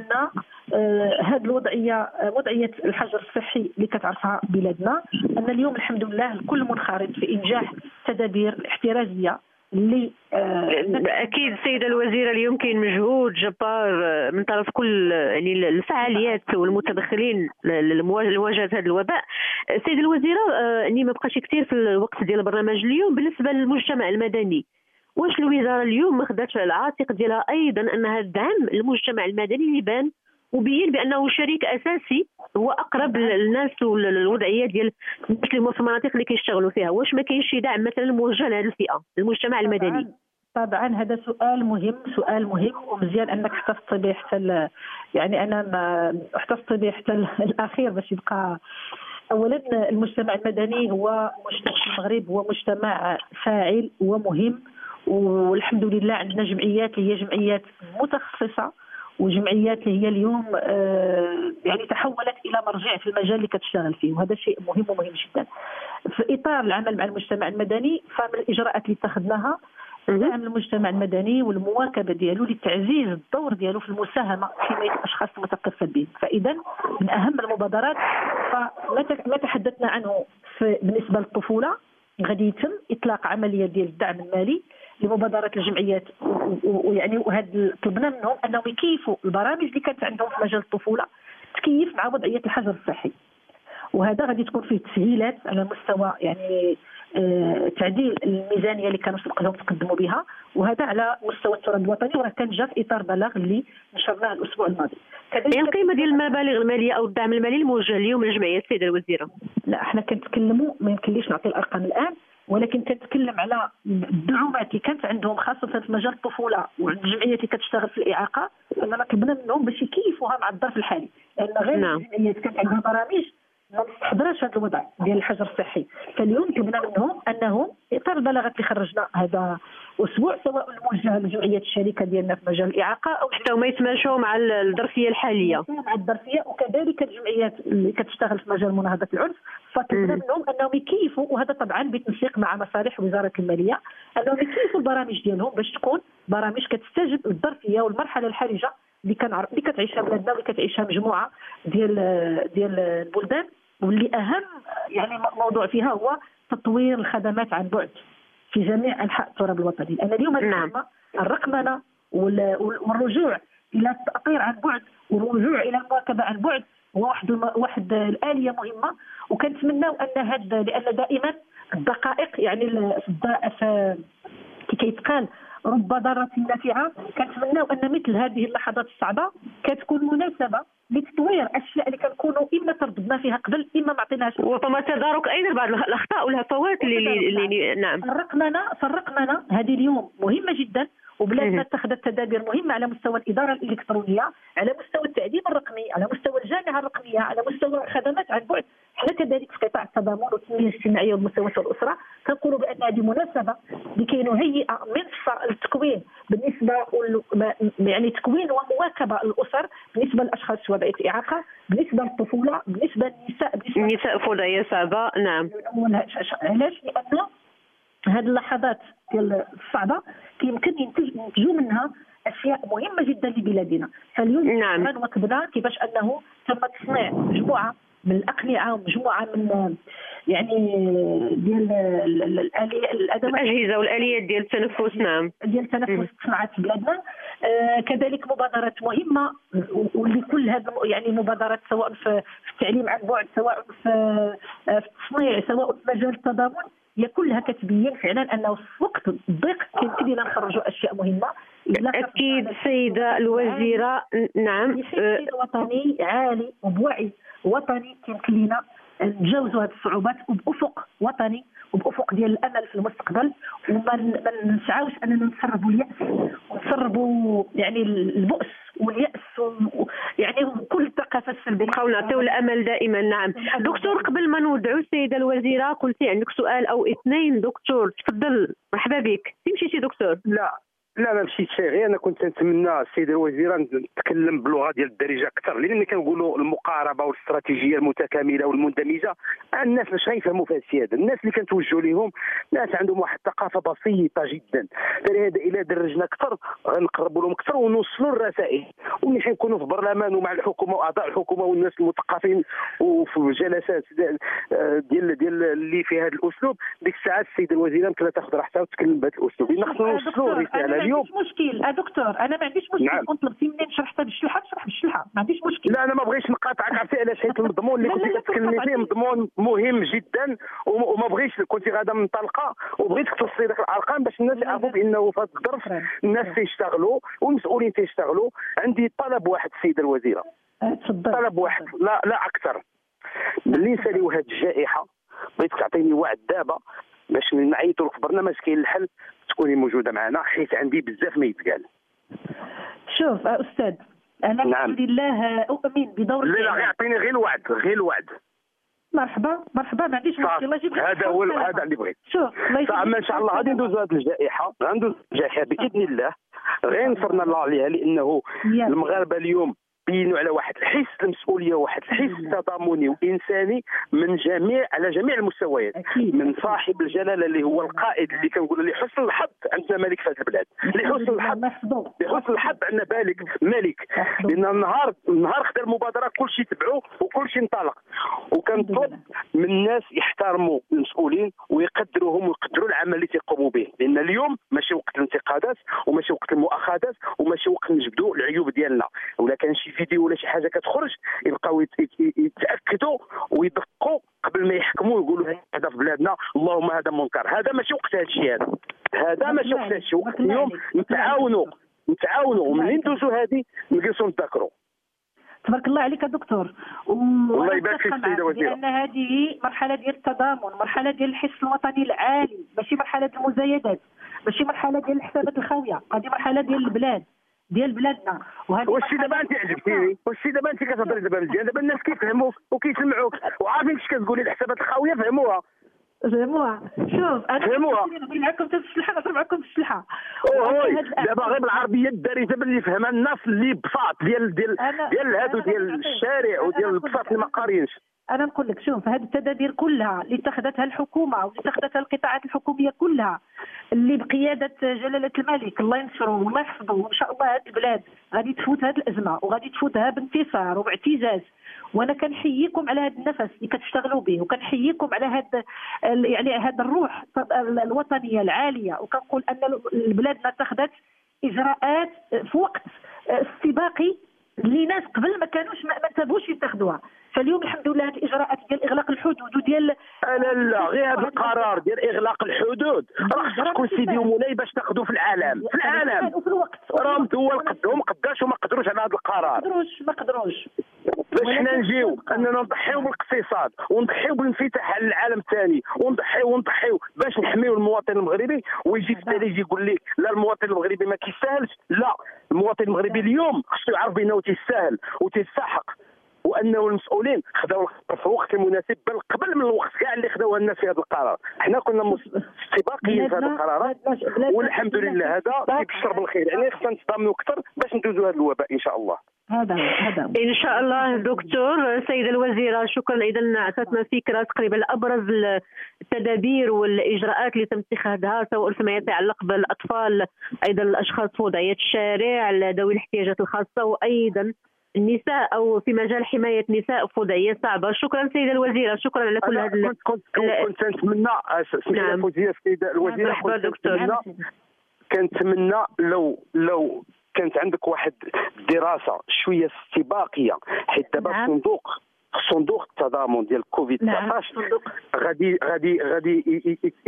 S11: آه هذه الوضعيه آه وضعيه الحجر الصحي اللي كتعرفها بلادنا، ان اليوم الحمد لله الكل منخرط في انجاح تدابير احترازيه اللي
S2: آه اكيد السيده الوزيره اليوم كاين مجهود جبار من طرف كل يعني الفعاليات والمتدخلين لمواجهه هذا الوباء. السيده الوزيره يعني ما بقاش كثير في الوقت ديال البرنامج اليوم، بالنسبه للمجتمع المدني واش الوزاره اليوم ما خداتش على العاتق ديالها ايضا انها تدعم المجتمع المدني يبان وبين بانه شريك اساسي هو اقرب للناس والوضعيه ديال الناس اللي في المناطق اللي كيشتغلوا فيها؟ واش ما كاينش شي دعم مثلا موجه لهذه الفئه المجتمع المدني؟
S11: طبعا هذا سؤال مهم سؤال مهم ومزيان انك احتفظت به حتى يعني انا ما احتفظت به حتى الاخير باش يبقى. اولا المجتمع المدني هو مجتمع المغرب هو مجتمع فاعل ومهم، والحمد لله عندنا جمعيات اللي هي جمعيات متخصصه وجمعيات اللي هي اليوم يعني تحولت الى مرجع في المجال اللي كتشتغل فيه، وهذا شيء مهم ومهم جدا. في اطار العمل مع المجتمع المدني فمن الاجراءات اللي اتخذناها دعم المجتمع المدني والمواكبه ديالو لتعزيز الدور ديالو في المساهمه في حمايه الاشخاص المتكفل به. فاذا من اهم المبادرات فما تحدثنا عنه بالنسبه للطفوله غادي يتم اطلاق عمليه ديال الدعم المالي لمبادره الجمعيات، ويعني وهذا طلبنا منهم انهم يكيفوا البرامج اللي كانت عندهم في مجال الطفوله تكيف مع وضعيه الحجر الصحي، وهذا غادي تكون فيه تسهيلات على مستوى يعني آه تعديل الميزانيه اللي كانوا سبق لهم تقدموا بها، وهذا على مستوى التراث الوطني وراه كان جا في اطار بلاغ اللي نشرناه الاسبوع الماضي.
S2: يعني القيمه ديال المبالغ الماليه او الدعم المالي الموجه اليوم للجمعيات السيده الوزيره؟
S11: لا احنا كنتكلموا ما يمكنليش نعطي الارقام الان، ولكن كنتكلم على الدعومات اللي كانت عندهم خاصه في مجال الطفوله وعند الجمعيات اللي كتشتغل في الاعاقه، اننا طلبنا منهم باش يكيفوها مع الظرف الحالي، لان غير نعم. الجمعيات كانت عندها برامج ما تستحضرش هذا الوضع ديال الحجر الصحي. فاليوم طلبنا منهم انهم اطار البلاغات اللي خرجنا هذا اسبوع سواء الموجهه للجمعيات الشركه ديالنا في مجال الاعاقه او
S2: حتى هما يتماشوا مع الظرفيه الحاليه
S11: مع الظرفيه، وكذلك الجمعيات اللي كتشتغل في مجال مناهضه العنف فطلبنا منهم انهم يكيفوا، وهذا طبعا بالتنسيق مع مصالح وزاره الماليه، انهم يكيفوا البرامج ديالهم باش تكون برامج كتستجب للظرفيه والمرحله الحرجه اللي كنعرف اللي كتعيشها بلادنا واللي كتعيشها مجموعه ديال ديال البلدان، واللي اهم يعني موضوع فيها هو تطوير الخدمات عن بعد في جميع انحاء التراب الوطني. لان اليوم نعم. الرقمنه والرجوع الى التاطير عن بعد والرجوع الى المواكبه عن بعد هو واحد الم... واحد الاليه مهمه، وكنتمناو ان هذا لان دائما الدقائق يعني في كي كيتقال رب ضارة نافعة، كنتمناو ان مثل هذه اللحظات الصعبه كتكون مناسبه لتطوير اشياء اللي كنكونوا اما ترددنا فيها قبل اما ما عطيناش،
S2: وطما تدارك ايضا بعض الاخطاء والهفوات اللي, اللي نعم.
S11: الرقمنه فالرقمنه هذه اليوم مهمه جدا، وبلادنا اتخذت تدابير مهمه على مستوى الاداره الالكترونيه، على مستوى التعليم الرقمي، على مستوى الجامعه الرقميه، على مستوى الخدمات عن بعد. حنا كذلك في قطاع التضامن والتنميه الاجتماعيه والمساواه والاسره كنقولوا بان هذه مناسبه لكي نهيئ منصه للتكوين بالنسبه يعني تكوين ومواكبه الاسر بالنسبه للاشخاص في وضعيه الاعاقه، بالنسبه للطفوله، بالنسبه للنساء، بالنسبه
S2: النساء في وضعيه صعبه. نعم.
S11: علاش؟ لان هذه اللحظات ديال الصعبه كيمكن ينتجوا منها اشياء مهمه جدا لبلادنا. فاليوم
S2: نعم.
S11: نواكبنا كيفاش انه تم تصنيع مجموعه من الاقنعه ومجموعه من يعني ديال الادوات
S2: الاجهزه والاليات ديال التنفس. نعم.
S11: ديال التنفس تصنعت في بلادنا. آه كذلك مبادرات مهمه واللي كل هذه يعني مبادرات سواء في التعليم عن بعد، سواء في في التصنيع، سواء في مجال التضامن، هي كلها كتبين فعلا انه في وقت الضيق كيمكن لنا نخرجوا اشياء مهمه.
S2: اكيد السيده الوزيره. نعم.
S11: بشكل وطني عالي وبوعي وطني كيمكن لنا نتجاوزوا هذه الصعوبات وبافق وطني وبافق ديال الامل في المستقبل، وما ما نسعاوش اننا نسربوا الياس ونسربوا يعني البؤس والياس يعني كل الثقافه السلبيه،
S2: نبقاو نعطيو الامل دائما. نعم. دكتور، قبل ما نودعوا السيده الوزيره قلتي عندك سؤال او اثنين. دكتور تفضل، مرحبا بك. مشيتي دكتور؟
S5: لا لا ما مشيتش، غير انا كنت نتمنى السيده الوزيره نتكلم باللغه ديال الدارجه اكثر، لان كنقولوا المقاربه والاستراتيجيه المتكامله والمندمجه، الناس باش غيفهموا في هذا الشيء هذا. الناس اللي كنتوجهوا لهم ناس عندهم واحد الثقافه بسيطه جدا، فلهذا الى درجنا اكثر غنقربوا لهم اكثر ونوصلوا الرسائل. وملي حنكونوا في برلمان ومع الحكومه واعضاء الحكومه والناس المثقفين وفي الجلسات ديال ديال اللي في هذا الاسلوب، ديك الساعات السيده الوزيره يمكن تاخذ راحتها وتتكلم بهذا الاسلوب. خصنا نوصلوا الرساله.
S11: ما عنديش مشكل يا دكتور، انا ما عنديش مشكل. نعم. كنت طلبتي مني نشرحها بالشلحه نشرح بالشلحه، ما عنديش مشكل.
S5: لا انا ما بغيتش نقاطعك، عرفتي علاش؟ حيت المضمون اللي كنتي كتكلمي فيه مضمون مهم جدا، وما بغيتش كنتي غادا منطلقه وبغيتك توصلي ذاك الارقام باش الناس يعرفوا بانه في هذا الظرف الناس تيشتغلوا والمسؤولين تيشتغلوا. عندي طلب واحد السيده الوزيره.
S11: تفضل.
S5: طلب واحد، لا لا اكثر. باللي نساليو هذه الجائحه بغيتك تعطيني وعد دابا باش نعيطوا لك في برنامج كاين الحل تكوني موجوده معنا، حيت عندي بزاف ما يتقال.
S11: شوف استاذ، انا
S5: نعم.
S11: الحمد لله اؤمن بدور.
S5: لا لا غير عطيني غير الوعد، غير الوعد.
S11: مرحبا مرحبا، ما عنديش مشكل. الله يجيب لك.
S5: هذا هو هذا اللي بغيت.
S11: شوف
S5: اما ان شاء الله غادي ندوزو هذه الجائحه، غندوز الجائحه باذن الله، غير نصرنا الله عليها، لانه المغاربه اليوم بينوا على واحد الحس المسؤوليه وواحد الحس تضامني وانساني من جميع على جميع المستويات، من صاحب الجلاله اللي هو القائد اللي كنقولوا لحسن الحظ عندنا ملك في هذه البلاد، لحسن الحظ لحسن الحظ عندنا بالك ملك، لان النهار النهار خدا المبادره كل شيء تبعوه وكل شيء انطلق. وكنطلب من الناس يحترموا المسؤولين ويقدروهم ويقدروا العمل اللي تيقوموا به، لان اليوم ماشي وقت الانتقادات وماشي وقت المؤاخذات وماشي وقت نجبدوا العيوب ديالنا. ولا كان شي فيديو ولا شي حاجه كتخرج يبقاو يتاكدوا ويدقوا قبل ما يحكموا ويقولوا هذا في بلادنا اللهم هذا منكر. هذا ماشي وقت هذا الشيء، هذا هذا ماشي وقت هذا الشيء. وقت اليوم نتعاونوا نتعاونوا وملي ندوزوا هذه نجلسوا نتذكروا.
S11: تبارك الله عليك يا دكتور.
S5: الله يبارك فيك السيده وزيره.
S11: لان هذه مرحله ديال التضامن، مرحله ديال الحس الوطني العالي، ماشي مرحله المزايدات، ماشي مرحله ديال الحسابات الخاويه، هذه مرحله ديال البلاد ديال بلادنا. وهذه
S5: واش دابا انت عجبتيني، واش دابا انت كتهضري دابا مزيان، دابا الناس كيفهموك وكيسمعوك وعارفين اش كتقولي. الحسابات الخاويه فهموها
S11: فهموها. شوف انا
S5: فهموها.
S11: نهضر معكم في السلحه، نهضر معكم في السلحه.
S5: اوه دابا غير بالعربيه الدارجه اللي يفهمها الناس اللي بساط ديال ديال ديال هادو ديال الشارع وديال البساط اللي ما قارينش.
S11: انا نقول لك شوف، هذه التدابير كلها اللي اتخذتها الحكومه واللي اتخذتها القطاعات الحكوميه كلها اللي بقياده جلاله الملك الله ينصره والله يحفظه، وان شاء الله هذه البلاد غادي تفوت هذه الازمه وغادي تفوتها بانتصار وباعتزاز. وانا كنحييكم على هذا النفس اللي كتشتغلوا به، وكنحييكم على هذا يعني هذا الروح الوطنيه العاليه، وكنقول ان بلادنا اتخذت اجراءات في وقت استباقي اللي ناس قبل ما كانوش ما انتبهوش يتخذوها. فاليوم الحمد لله هذه الاجراءات ديال اغلاق الحدود وديال
S5: لا لا غير هذا القرار ديال اغلاق الحدود راه خص تكون سيدي ومولاي باش تاخذوه في العالم في العالم
S11: وفي الوقت
S5: راهم الدول قدهم قداش وما قدروش على هذا القرار.
S11: ما قدروش ما قدروش
S5: باش حنا نجيو اننا نضحيو بالاقتصاد ونضحيو بالانفتاح على العالم الثاني ونضحيو ونضحيو باش نحميو المواطن المغربي. ويجي في التالي يجي يقول لك لا المواطن المغربي ما كيستاهلش. لا المواطن المغربي اليوم خصو يعرف بانه تيستاهل وتيستحق، وانه المسؤولين خداو القرار في الوقت المناسب، بل قبل من الوقت كاع اللي خداوه الناس في هذا القرار. حنا كنا استباقيين في هذه القرارات والحمد لله هذا كيبشر بالخير. يعني خصنا نتضامنوا اكثر باش ندوزوا هذا الوباء ان شاء الله.
S11: هذا هذا
S2: ان شاء الله دكتور. سيده الوزيره شكرا، اذا اعطتنا فكره تقريبا ابرز التدابير والاجراءات اللي تم اتخاذها سواء فيما يتعلق بالاطفال، ايضا الاشخاص في وضعيه الشارع، ذوي الاحتياجات الخاصه، وايضا النساء او في مجال حمايه النساء في وضعيه صعبه. شكرا سيده الوزيره، شكرا على كل هذا.
S5: كنت كنت كنت نتمنى
S2: نعم.
S5: فوزيه السيده الوزيره،
S2: مرحبا دكتور.
S5: كنتمنى لو لو كانت عندك واحد الدراسه شويه استباقيه، حيت دابا
S11: نعم.
S5: صندوق صندوق التضامن ديال كوفيد تسعطاش غادي غادي غادي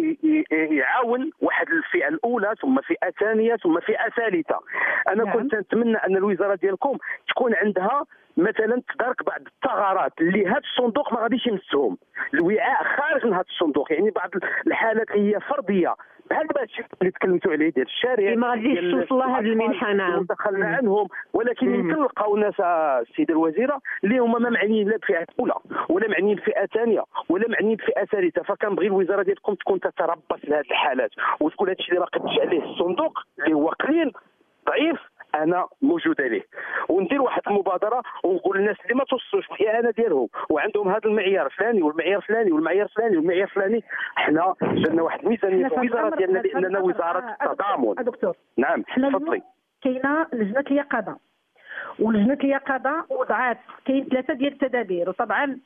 S5: يعاون واحد الفئه الاولى ثم فئه ثانيه ثم فئه ثالثه. انا نعم. كنت نتمنى ان الوزاره ديالكم تكون عندها مثلا تدارك بعض الثغرات اللي هذا الصندوق ما غاديش يمسهم، الوعاء خارج من هذا الصندوق، يعني بعض الحالات اللي هي فرديه بحال دابا هادشي اللي تكلمتوا عليه ديال الشارع
S2: ما غاديش توصل هذه المنحه. نعم
S5: تخلى عنهم، ولكن يمكن نلقاو ناس السيده الوزيره اللي هما ما معنيين لا بفئه اولى ولا معنيين بفئه ثانيه ولا معنيين بفئه ثالثه، فكنبغي الوزاره ديالكم تكون تتربص لهذه الحالات وتقول هادشي اللي ما قدش عليه الصندوق اللي هو قليل ضعيف انا موجوده ليه، وندير واحد المبادره ونقول للناس اللي ما توصلوش الاعانه ديالهم وعندهم هذا المعيار الفلاني والمعيار الفلاني والمعيار الفلاني والمعيار الفلاني، حنا درنا واحد الميزانيه في الوزاره ديالنا لاننا وزاره التضامن.
S11: دكتور
S5: نعم تفضلي.
S11: كاينه لجنه اليقظه، ولجنه اليقظه وضعات كاين ثلاثه ديال التدابير، وطبعا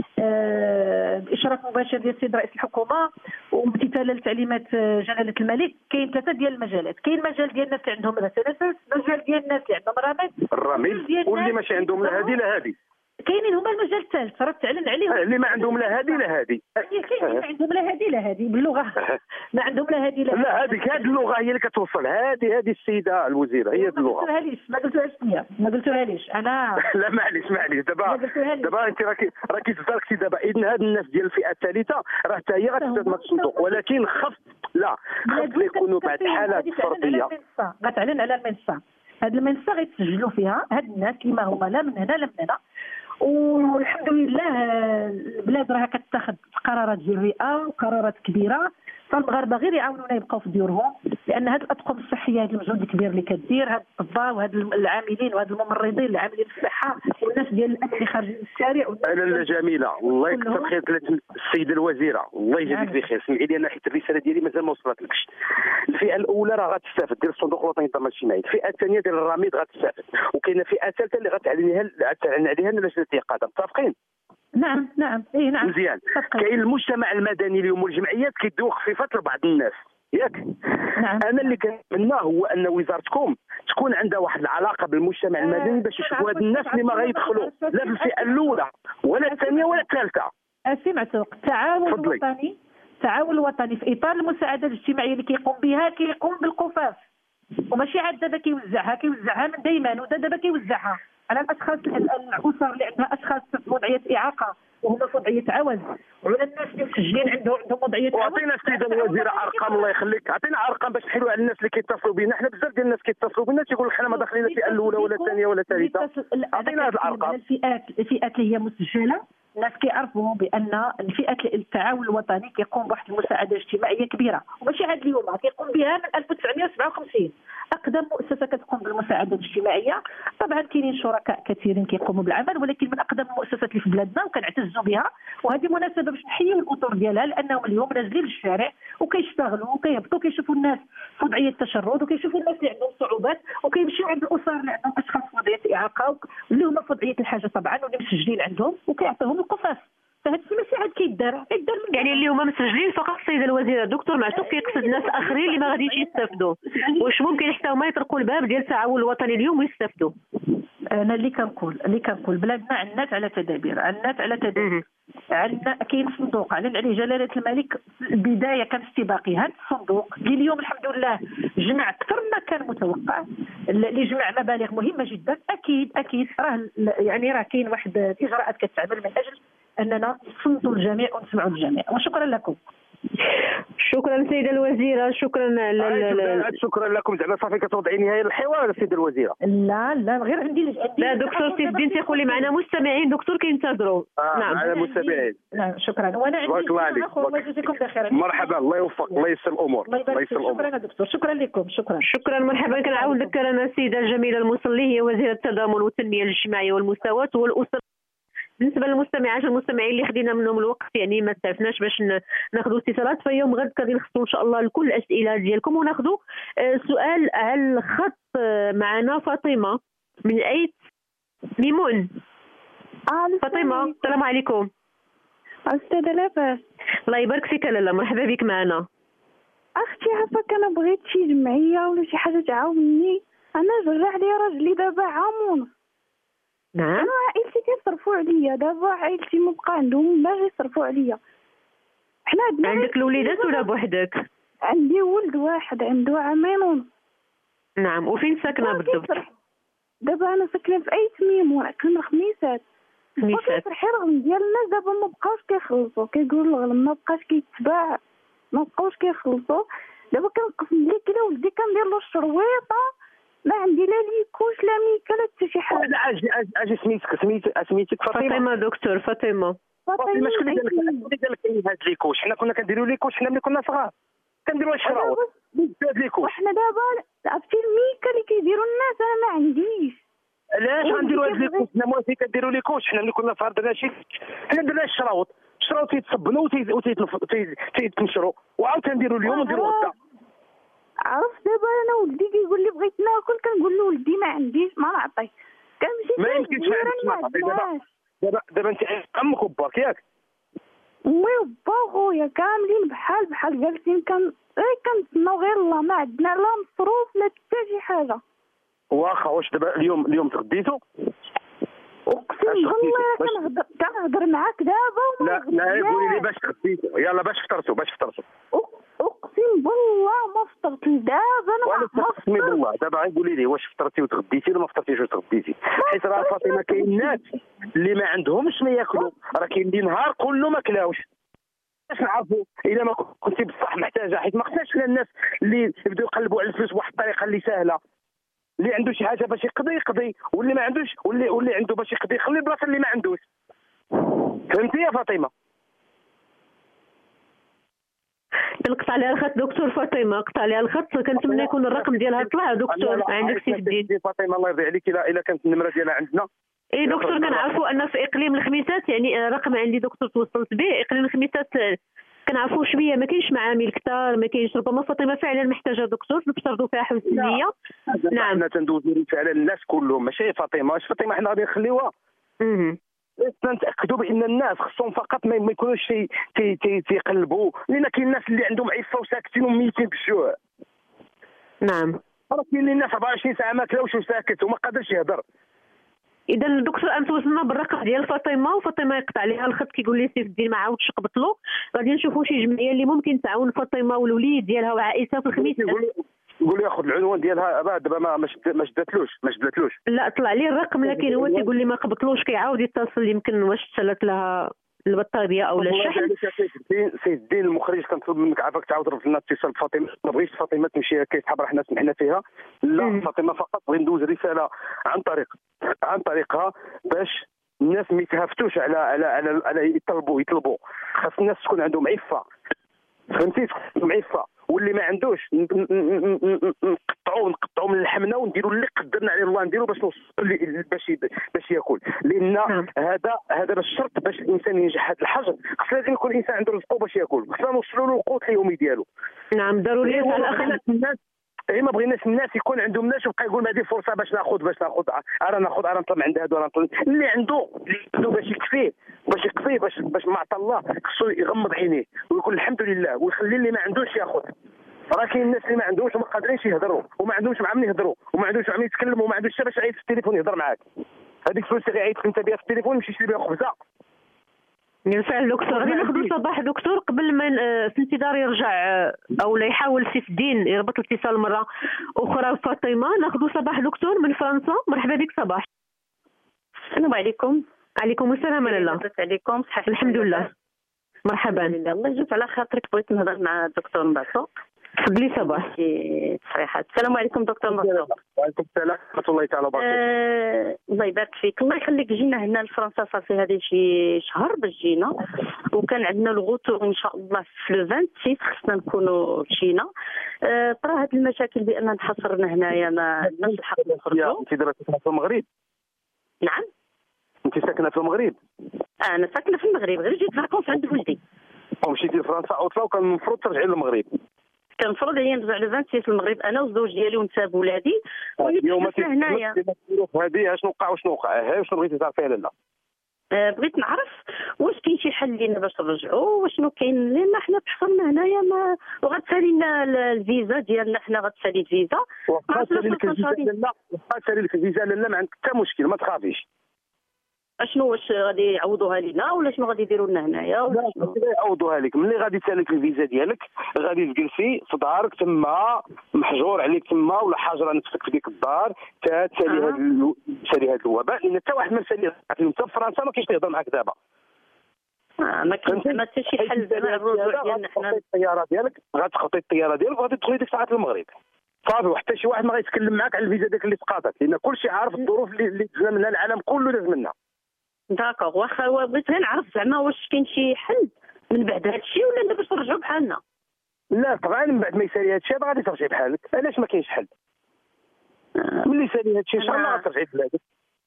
S11: آه باشراف مباشر ديال السيد رئيس الحكومه وامتثالا لتعليمات جلاله الملك. كاين ثلاثه ديال المجالات، كاين مجال ديال الناس اللي عندهم تنفس، مجال ديال الناس اللي عندهم رماد،
S5: الرميل واللي ماشي عندهم لا هذه لا هذه،
S11: كاينين هما المجال الثالث راه تعلن عليهم
S5: اللي ما عندهم لا هذه لا هذه،
S11: كاين ما عندهم لا هذه لا هذه باللغه ما عندهم لا هذه لا
S5: لا هذيك هذه اللغه هي اللي كتوصل، هذه هذه السيده الوزيره هي اللغه.
S11: ما قلتوهاليش ما قلتوهاش ليا ما قلتوهاليش انا
S5: لا معليش معليش دابا دابا انت راكي راكي تداركتي دابا اذن هاد الناس ديال الفئه الثالثه راه حتى هي غتستافد من الصندوق، ولكن خف لا خف يكونوا بعض الحالات الفرديه
S11: غتعلن على المنصه. هاد المنصه غيتسجلوا فيها هاد الناس اللي ما هما لا من هنا لا من هنا، والحمد لله البلاد راها كتاخذ قرارات جريئه وقرارات كبيره، فالمغاربه غير يعاونونا يبقاو في ديورهم، لان هاد الاطقم الصحيه هاد المجهود الكبير اللي كدير هاد الاطباء وهاد العاملين وهاد الممرضين اللي عاملين في الصحه والناس ديال الامن اللي خارجين للشارع.
S5: انا لا جميله الله يكثر خير السيده الوزيره الله يجزيك بخير. سمعي لي انا حيت الرساله ديالي مازال ما وصلتلكش. الفئه الاولى راه غتستافد ديال الصندوق الوطني للضمان الاجتماعي، الفئه الثانيه ديال الرميد غتستافد، وكاينه فئه ثالثه اللي غتعلن غتعلن عليها لجنه اليقظه. متفقين؟
S11: نعم نعم اي نعم
S5: مزيان. كاين المجتمع المدني اليوم والجمعيات كيديو خفيفات لبعض الناس ياك.
S11: نعم.
S5: انا اللي كنتمنى هو ان وزارتكم تكون عندها واحد العلاقه بالمجتمع المدني باش يشوفوا هاد الناس اللي ما غيدخلوا لا في الفئه الاولى ولا الثانيه ولا الثالثه.
S11: اسي معتوق التعاون الوطني التعاون الوطني في اطار المساعده الاجتماعيه اللي كيقوم بها كيقوم بالقفاف، وماشي عاد دابا كيوزعها كيوزعها من دايما ودا دابا كيوزعها على الاشخاص الاسر اللي عندها اشخاص في وضعيه اعاقه وهما في وضعيه عوز، وعلى الناس اللي مسجلين عندهم عندهم وضعيه عوز.
S5: وعطينا السيده الوزيره ارقام الله يخليك، عطينا ارقام باش نحلوا على الناس اللي كيتصلوا بنا. حنا بزاف ديال الناس كيتصلوا بنا تيقول لك حنا ما داخلين الفئه الاولى ولا الثانيه ولا الثالثه. عطينا هذه الارقام.
S11: الفئات الفئات اللي هي مسجله الناس كيعرفوا بان الفئه التعاون الوطني كيقوم بواحد المساعده اجتماعيه كبيره، وماشي عاد اليوم كيقوم بها من ألف وتسعمائة وسبعة وخمسين. اقدم مؤسسه كتقوم بالمساعده الاجتماعيه، طبعا كاينين شركاء كثيرين كيقوموا بالعمل، ولكن من اقدم المؤسسات اللي في بلادنا وكنعتزوا بها، وهذه مناسبه باش نحيوا الاطر ديالها لانهم اليوم نازلين للشارع وكيشتغلوا وكيهبطوا كيشوفوا الناس في وضعيه التشرد وكيشوفوا الناس اللي عندهم صعوبات وكيمشيو عند الاسر اللي عندهم اشخاص في وضعيه اعاقه اللي هما في وضعيه الحاجه طبعا واللي مسجلين عندهم وكيعطيهم القفاف. فهاد الشيء ماشي عاد كيدار كيدار
S2: يعني اللي هما مسجلين فقط السيده الوزيره. دكتور معتوق كيقصد ناس اخرين اللي ما غاديش يستافدوا، واش ممكن حتى هما يطرقوا الباب ديال التعاون الوطني اليوم ويستافدوا؟
S11: انا اللي كنقول اللي كنقول بلادنا عنات على تدابير عنات على تدابير عندنا كاين صندوق علن عليه جلاله الملك. البدايه كان استباقي هذا الصندوق اللي اليوم الحمد لله جمع اكثر ما كان متوقع، اللي جمع مبالغ مهمه جدا. اكيد اكيد راه يعني راه كاين واحد الاجراءات كتعمل من اجل اننا نصمتوا الجميع ونسمعوا الجميع، وشكرا لكم.
S2: شكرا سيدة الوزيرة، شكرا
S5: ل... شكرا لكم زعما صافي كتوضعي نهاية الحوار السيدة الوزيرة.
S11: لا لا غير عندي
S2: لا دكتور سيف الدين تيقول لي معنا مستمعين دكتور كينتظروا.
S5: آه نعم معنا مستمعين.
S11: نعم شكرا. وانا عندي
S5: بارك الله عليك.
S11: الله يجزيكم بخير.
S5: مرحبا الله يوفق الله ييسر الامور.
S11: الله ييسر الامور. شكرا دكتور شكرا لكم شكرا.
S2: شكرا مرحبا. كنعاود نذكر انا السيدة الجميلة المصلي هي وزيرة التضامن والتنمية الاجتماعية والمساواة والأسرة. بالنسبه للمستمعات والمستمعين اللي خدينا منهم الوقت يعني ما تعرفناش باش ناخذوا اتصالات، فيوم غد غادي نخصصوا ان شاء الله لكل الاسئله ديالكم وناخذوا سؤال على الخط. معنا فاطمه من ايت ميمون.
S16: آه
S2: فاطمه السلام عليكم.
S16: استاذه لاباس.
S2: الله يبارك فيك لاله، مرحبا بك معنا.
S16: اختي عافاك انا بغيت شي جمعيه ولا شي حاجه تعاوني، انا جرع لي راجلي دابا عامون.
S2: نعم.
S16: انا عائلتي كيصرفوا عليا دابا، عائلتي ما بقى عندهم باش يصرفوا عليا. حنا عندنا
S2: عندك الوليدات ولا بوحدك؟
S16: عندي ولد واحد عنده عامين ونص.
S2: نعم. وفين ساكنه بالضبط؟
S16: دابا انا ساكنه في ايت ميمون كنا خميسات.
S2: خميسات.
S16: الحرحير ديال الناس دابا ما بقاوش كيخلصوا، كيقولوا الغلم ما بقاش كيتباع، ما بقاوش كيخلصوا. دابا كنقسم لك الا ولدي كندير له الشرويطه، ما عندي لا ليكوش لا ميكا لا حتى شي حاجه.
S5: اجي اجي سميتك سميتك سميتك فاطمه.
S2: فاطمه دكتور فاطمه.
S16: فاطمه
S5: شكون اللي قال لك هاد ليكوش؟ حنا كنا كنديروا ليكوش حنا ملي كنا صغار، كنديروا الشراوط بزاف ليكوش.
S16: وحنا دابا عرفتي الميكا اللي كيديروا الناس انا ما عنديش.
S5: علاش غنديروا هاد ليكوش؟ حنا موافقين كنديروا ليكوش، حنا ملي كنا صغار درنا شي حنا درنا الشراوط، الشراوط تيتصبنوا وتيتنشروا وعاود كنديروا اليوم ونديروا غدا.
S16: عرفت دابا انا ولدي كيقول لي بغيت ناكل، كنقول له ولدي ما عنديش ما نعطيه، كنمشي
S5: ما يمكنش ما عندكش ما تعطي. دابا دابا دابا انت امك وباك ياك؟
S16: امي وبا خويا كاملين بحال بحال جالسين كان اي كنتسناو غير الله، ما عندنا لا مصروف لا حتى شي حاجه.
S5: واخا واش دابا اليوم اليوم تغديتو؟
S16: اقسم بالله كنهضر كنهضر معاك دابا.
S5: لا لا قولي لي باش تغديتو، يلا باش فطرتو باش فطرتو.
S16: اقسم بالله ما فطرت دابا انا
S5: ما اقسمي بالله دابا غنقولي لي واش فطرتي وتغديتي ولا ما فطرتيش وتغديتي، حيت راه فاطمه كاين ناس اللي ما عندهمش ما ياكلوا، راه كاين اللي نهار كله ما كلاوش. باش نعرفوا الا ما كنتي بصح محتاجه، حيت ما خصناش الناس اللي يبداو يقلبوا على الفلوس بواحد الطريقه اللي سهله، اللي عنده شي حاجه باش يقضي يقضي، واللي ما عندوش واللي واللي عنده باش يقضي يخلي البلاصه اللي ما عندوش. فهمتي يا فاطمه؟
S2: نقطع عليها الخط دكتور فاطمه، قطع عليها الخط. كنتمنى يكون الرقم ديالها طلع دكتور عندك سيف الدين.
S5: فاطمه الله يرضي عليك الا الا كانت النمره ديالها عندنا.
S2: اي دكتور كنعرفوا ان في اقليم الخميسات يعني رقم عندي دكتور توصلت به، اقليم الخميسات كنعرفوا شويه ما كاينش معامل كثار، ما كاينش. ربما فاطمه فعلا محتاجه دكتور نفترضوا فيها حسن نيه.
S5: نعم حنا تندوزوا رساله للناس كلهم ماشي فاطمه، اش فاطمه حنا غادي نخليوها.
S2: اها
S5: نتاكدوا بان الناس خصهم فقط ما يكونوش تي تي تي تيقلبوا، لان كاين الناس اللي عندهم عفه وساكتين وميتين بالجوع.
S2: نعم
S5: راه كاين اللي الناس أربعة وعشرين ساعه ما كلاوش وساكت وما قادرش يهضر.
S2: اذا الدكتور انت وصلنا بالرقم ديال فاطمه، وفاطمه يقطع عليها الخط كيقول لي سيف الدين ما عاودش قبط له. غادي نشوفوا شي جمعيه اللي ممكن تعاون فاطمه والوليد ديالها وعائلتها في الخميس.
S5: نقول ياخذ العنوان ديالها دابا ما ما شداتلوش ما شداتلوش.
S2: لا طلع لي الرقم لكن هو تيقول لي ما قبطلوش، كيعاود يتصل يمكن واش تسالت لها البطاريه او لا الشحن.
S5: سيد الدين المخرج كنطلب منك عافاك تعاود رد لنا اتصال بفاطمه، ما بغيتش فاطمه تمشي هكا يسحب حنا سمحنا فيها. لا فاطمه فقط بغي ندوز رساله عن طريق عن طريقها باش الناس ما يتهافتوش على على على, على يطلبوا يطلبوا. خاص الناس تكون عندهم عفه، فهمتي؟ تكون عفه، واللي ما عندوش نقطعوه نقطعوه من لحمنا ونديروا اللي قدرنا عليه الله نديروا باش نوصلوا باش باش ياكل. لان نعم. هذا هذا الشرط باش الانسان ينجح هذا الحجر، خص لازم يكون الانسان عنده رزقه باش ياكل، خصنا نوصلوا له القوت اليومي ديالو.
S2: نعم ضروري على الاقل
S5: الناس اي ما بغيناش الناس يكون عندهم ناس ويبقى يقول هذه فرصه باش ناخذ باش ناخذ انا ناخذ انا نطلع عند هذا نطلع اللي عنده اللي عنده باش يكفيه باش يكفيه باش باش ما عطى الله خصو يغمض عينيه ويقول الحمد لله ويخلي اللي ما عندوش ياخذ. راه كاين الناس اللي ما عندهمش وما قادرينش يهضروا وما عندهمش مع من يهضروا وما عندهمش مع من يتكلموا وما عندوش باش يعيط في التليفون يهضر معاك. هذيك الفلوس اللي غيعيط انت بها في التليفون يمشي يشري بها خبزه.
S2: بالفعل دكتور غادي ناخذ صباح دكتور قبل ما في انتظار يرجع او لا يحاول سيف الدين يربط الاتصال مره اخرى فاطمه. ناخذ صباح دكتور من فرنسا. مرحبا بك صباح.
S16: السلام عليكم.
S2: عليكم السلام لاله.
S16: عليكم صحه
S2: الحمد لله. مرحبا.
S17: الله يجوز على خاطرك، بغيت نهضر مع الدكتور مرزوق.
S2: تفضلي صباح.
S17: تصريحات. السلام عليكم دكتور مرزوق.
S5: وعليكم السلام ورحمه الله تعالى وبركاته.
S17: آه، الله يبارك فيك، الله يخليك. جينا هنا لفرنسا صافي هذه شي شهر باش جينا، وكان عندنا الغوتور ان شاء الله في لو ستة وعشرين خصنا نكونوا مشينا. آه، طرا هاد المشاكل بان انحصرنا هنايا ما عندناش الحق نخرجوا.
S5: انت دابا ساكنه في المغرب؟
S17: نعم.
S5: انت ساكنه في المغرب؟
S17: آه، انا ساكنه في المغرب، غير جيت فاكونس عند ولدي.
S5: ومشيتي لفرنسا عطله، وكان المفروض ترجعي للمغرب.
S17: كان المفروض عليا نرجع لو ستة وعشرين في المغرب انا والزوج ديالي ونتا بولادي،
S5: اليوم
S17: ونتحدث هنايا.
S5: هذه اشنو وقع وشنو وقع؟ ها شنو بغيتي تعرفيها لالا؟
S17: آه، بغيت نعرف واش كاين شي حل لينا باش نرجعوا، واشنو كاين، لان حنا تحصلنا هنايا ما وغتسالي لنا الفيزا ديالنا، حنا غتسالي الفيزا.
S5: وقع تسالي لك الفيزا لالا، وقع تسالي لك الفيزا لالا، ما عندك حتى مشكل، ما تخافيش.
S17: اشنو واش غادي يعوضوها لينا ولا شنو غادي يديروا لنا هنايا؟
S5: لا يعوضوها لك. ملي غادي تسالك الفيزا ديالك غادي تجلسي في دارك تما، محجور عليك تما، ولا حاجره نفسك في ديك الدار تا تسالي هذا آه. تسالي هذا الوباء، لان حتى واحد ما مسالي انت في فرنسا ما كاينش اللي يهضر معاك دابا.
S17: آه، ما كاينش ما حتى شي حل زعما الرجوع ديالنا حنا.
S5: الطياره ديالك غتخطي الطياره ديالك وغادي تدخلي ديك الساعات للمغرب صافي، وحتى شي واحد ما غيتكلم معاك على الفيزا ديك اللي سقاطك، لان كلشي عارف الظروف اللي اللي دزنا منها العالم كله داز منها.
S17: داكوغ، واخا بغيت غير نعرف زعما واش كاين شي حل من بعد هذا الشيء ولا لا باش نرجعوا بحالنا.
S5: لا طبعا من بعد ما يسالي هذا الشيء غادي ترجعي بحالك. علاش ما كاينش حل؟ آه. ملي يسالي هذا الشيء ان شاء الله غترجعي لبلادك.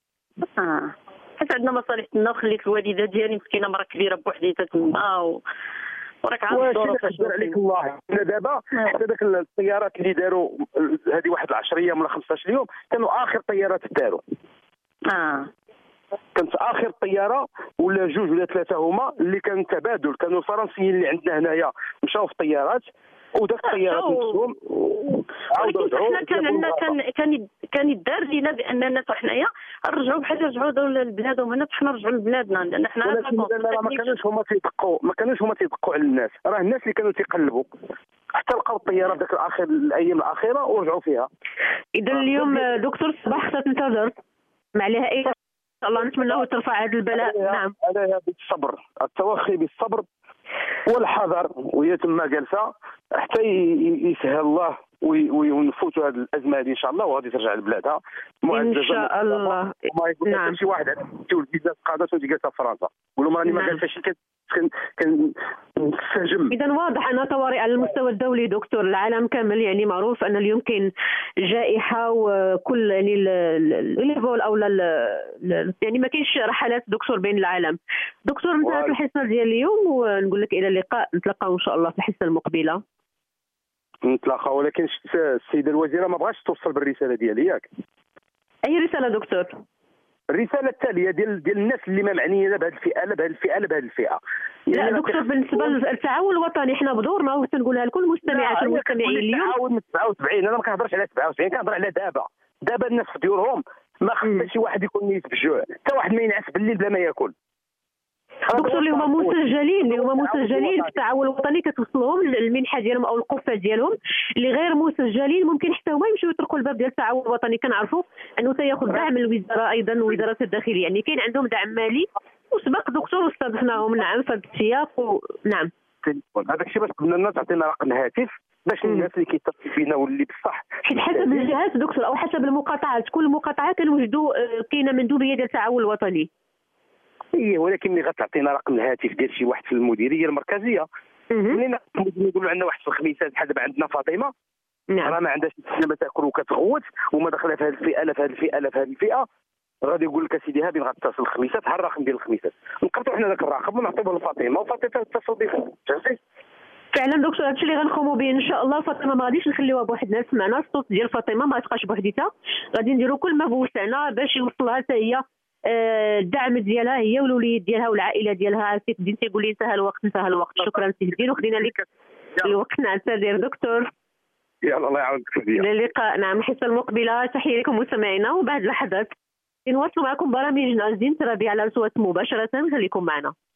S17: اه حيت عندنا مصالحنا، وخليت الوالده ديالي مسكينه مرا كبيره بوحديتها تما و... وراك عارف الظروف.
S5: واش عليك الله حنا دابا حتى داك الطيارات اللي داروا هذه واحد العشرة ايام ولا خمسطاش يوم كانوا اخر طيارات داروا.
S17: اه
S5: كانت اخر طياره ولا جوج ولا ثلاثه هما اللي كان تبادل، كانوا الفرنسيين اللي عندنا هنايا مشاو في الطيارات وداك الطيارات نفسهم
S17: عاودوا رجعوا. حنا كان عندنا كان كان كان يدار لينا باننا حنايا نرجعوا بحال يرجعوا لبلادهم هنا، حنا نرجعوا لبلادنا لان حنا
S5: ما كانوش هما تيدقوا ما كانوش هما تيدقوا على الناس، راه الناس اللي كانوا تيقلبوا حتى لقاو الطياره في ذاك الاخر الايام الاخيره ورجعوا فيها.
S2: اذا اليوم دكتور صباح خصها تنتظر ما عليها اي ان شاء الله، نتمنى ترفع هذا البلاء. نعم
S5: عليها بالصبر، التوخي بالصبر والحذر، وهي تما جالسه حتى يسهل الله ونفوتوا هذه الازمه هذه ان شاء الله، وغادي ترجع لبلادها
S2: ان شاء الله.
S5: ما يقول نعم. شي واحد عنده الفيزا قادت وانت جالسه في فرنسا قول لهم راني ما جالسه شي كنستهجم.
S2: اذا واضح ان طوارئ على المستوى الدولي دكتور، العالم كامل يعني معروف ان اليوم كاين جائحه، وكل يعني الليفل او يعني ما كاينش رحلات دكتور بين العالم. دكتور انتهت الحصه ديال اليوم، ونقول لك الى اللقاء، نتلاقاو ان شاء الله في الحصه المقبله.
S5: نتلاقاو، ولكن السيده الوزيره ما بغاش توصل بالرساله ديالي ياك؟
S2: اي رساله دكتور؟
S5: الرساله التاليه ديال ديال الناس اللي ما معنيين لا بهذه الفئه لا بهذه الفئه لا بهذه الفئه.
S2: يعني لا دكتور، بالنسبه للتعاون الوطني حنا بدورنا وتنقولها لكل المستمعات والمستمعين اليوم.
S5: التعاون من سبعة وسبعين، انا ما كنهضرش على سبعة وسبعين، كنهضر على دابا. دابا الناس في ديورهم ما خص شي واحد يكون ميت بالجوع، حتى واحد ما ينعس بالليل بلا ما ياكل.
S2: دكتور اللي هما مسجلين اللي هما مسجلين في التعاون الوطني كتوصلهم المنحه ديالهم او القفه ديالهم، اللي غير مسجلين ممكن حتى هما يمشيو يطرقوا الباب ديال التعاون الوطني. كنعرفوا انه سياخذ دعم من الوزاره ايضا ووزاره الداخليه، يعني كاين عندهم دعم مالي وسبق دكتور واستضفناهم نعم في هذا السياق. ونعم
S5: هذاك الشيء باش قلنا لنا تعطينا رقم هاتف باش الناس اللي كيتصل فينا واللي بصح،
S2: حيت حسب الجهات دكتور او حسب المقاطعات، كل مقاطعه كنوجدوا كاينه مندوبيه ديال التعاون الوطني.
S5: ايه ولكن ملي غتعطينا رقم الهاتف ديال شي واحد في المديريه المركزيه، ملي نقولوا عندنا واحد في الخميسات بحال دابا عندنا فاطمه
S2: نعم
S5: راه ما عندهاش ما تاكل وكتغوت وما داخله في هذه الفئه لا في هذه الفئه لا في هذه الفئه، غادي يقول لك اسيدي هادي غتصل الخميسات ها الرقم ديال الخميسات، نقطعوا حنا ذاك الرقم ونعطيوه لفاطمه وفاطمه تتصل بك. فهمتي؟
S2: فعلا دكتور هادشي اللي غنقوموا به ان شاء الله. فاطمه ما غاديش نخليوها بوحدنا، سمعنا الصوت ديال فاطمه ما تبقاش بوحديتها، غادي نديروا كل ما بوسعنا باش يوصلها حتى هي الدعم ديالها هي والوليد ديالها والعائله ديالها. سي الدين تيقول لي انتهى الوقت انتهى الوقت. شكرا سي الدين وخدينا لك الوقت. نعتذر دكتور.
S5: يلا الله يعاونك.
S2: الى اللقاء. نعم الحصه المقبله. تحيه لكم مستمعينا، وبعد لحظات نواصل معكم برامجنا زين ترابي على الصوت مباشره، خليكم معنا.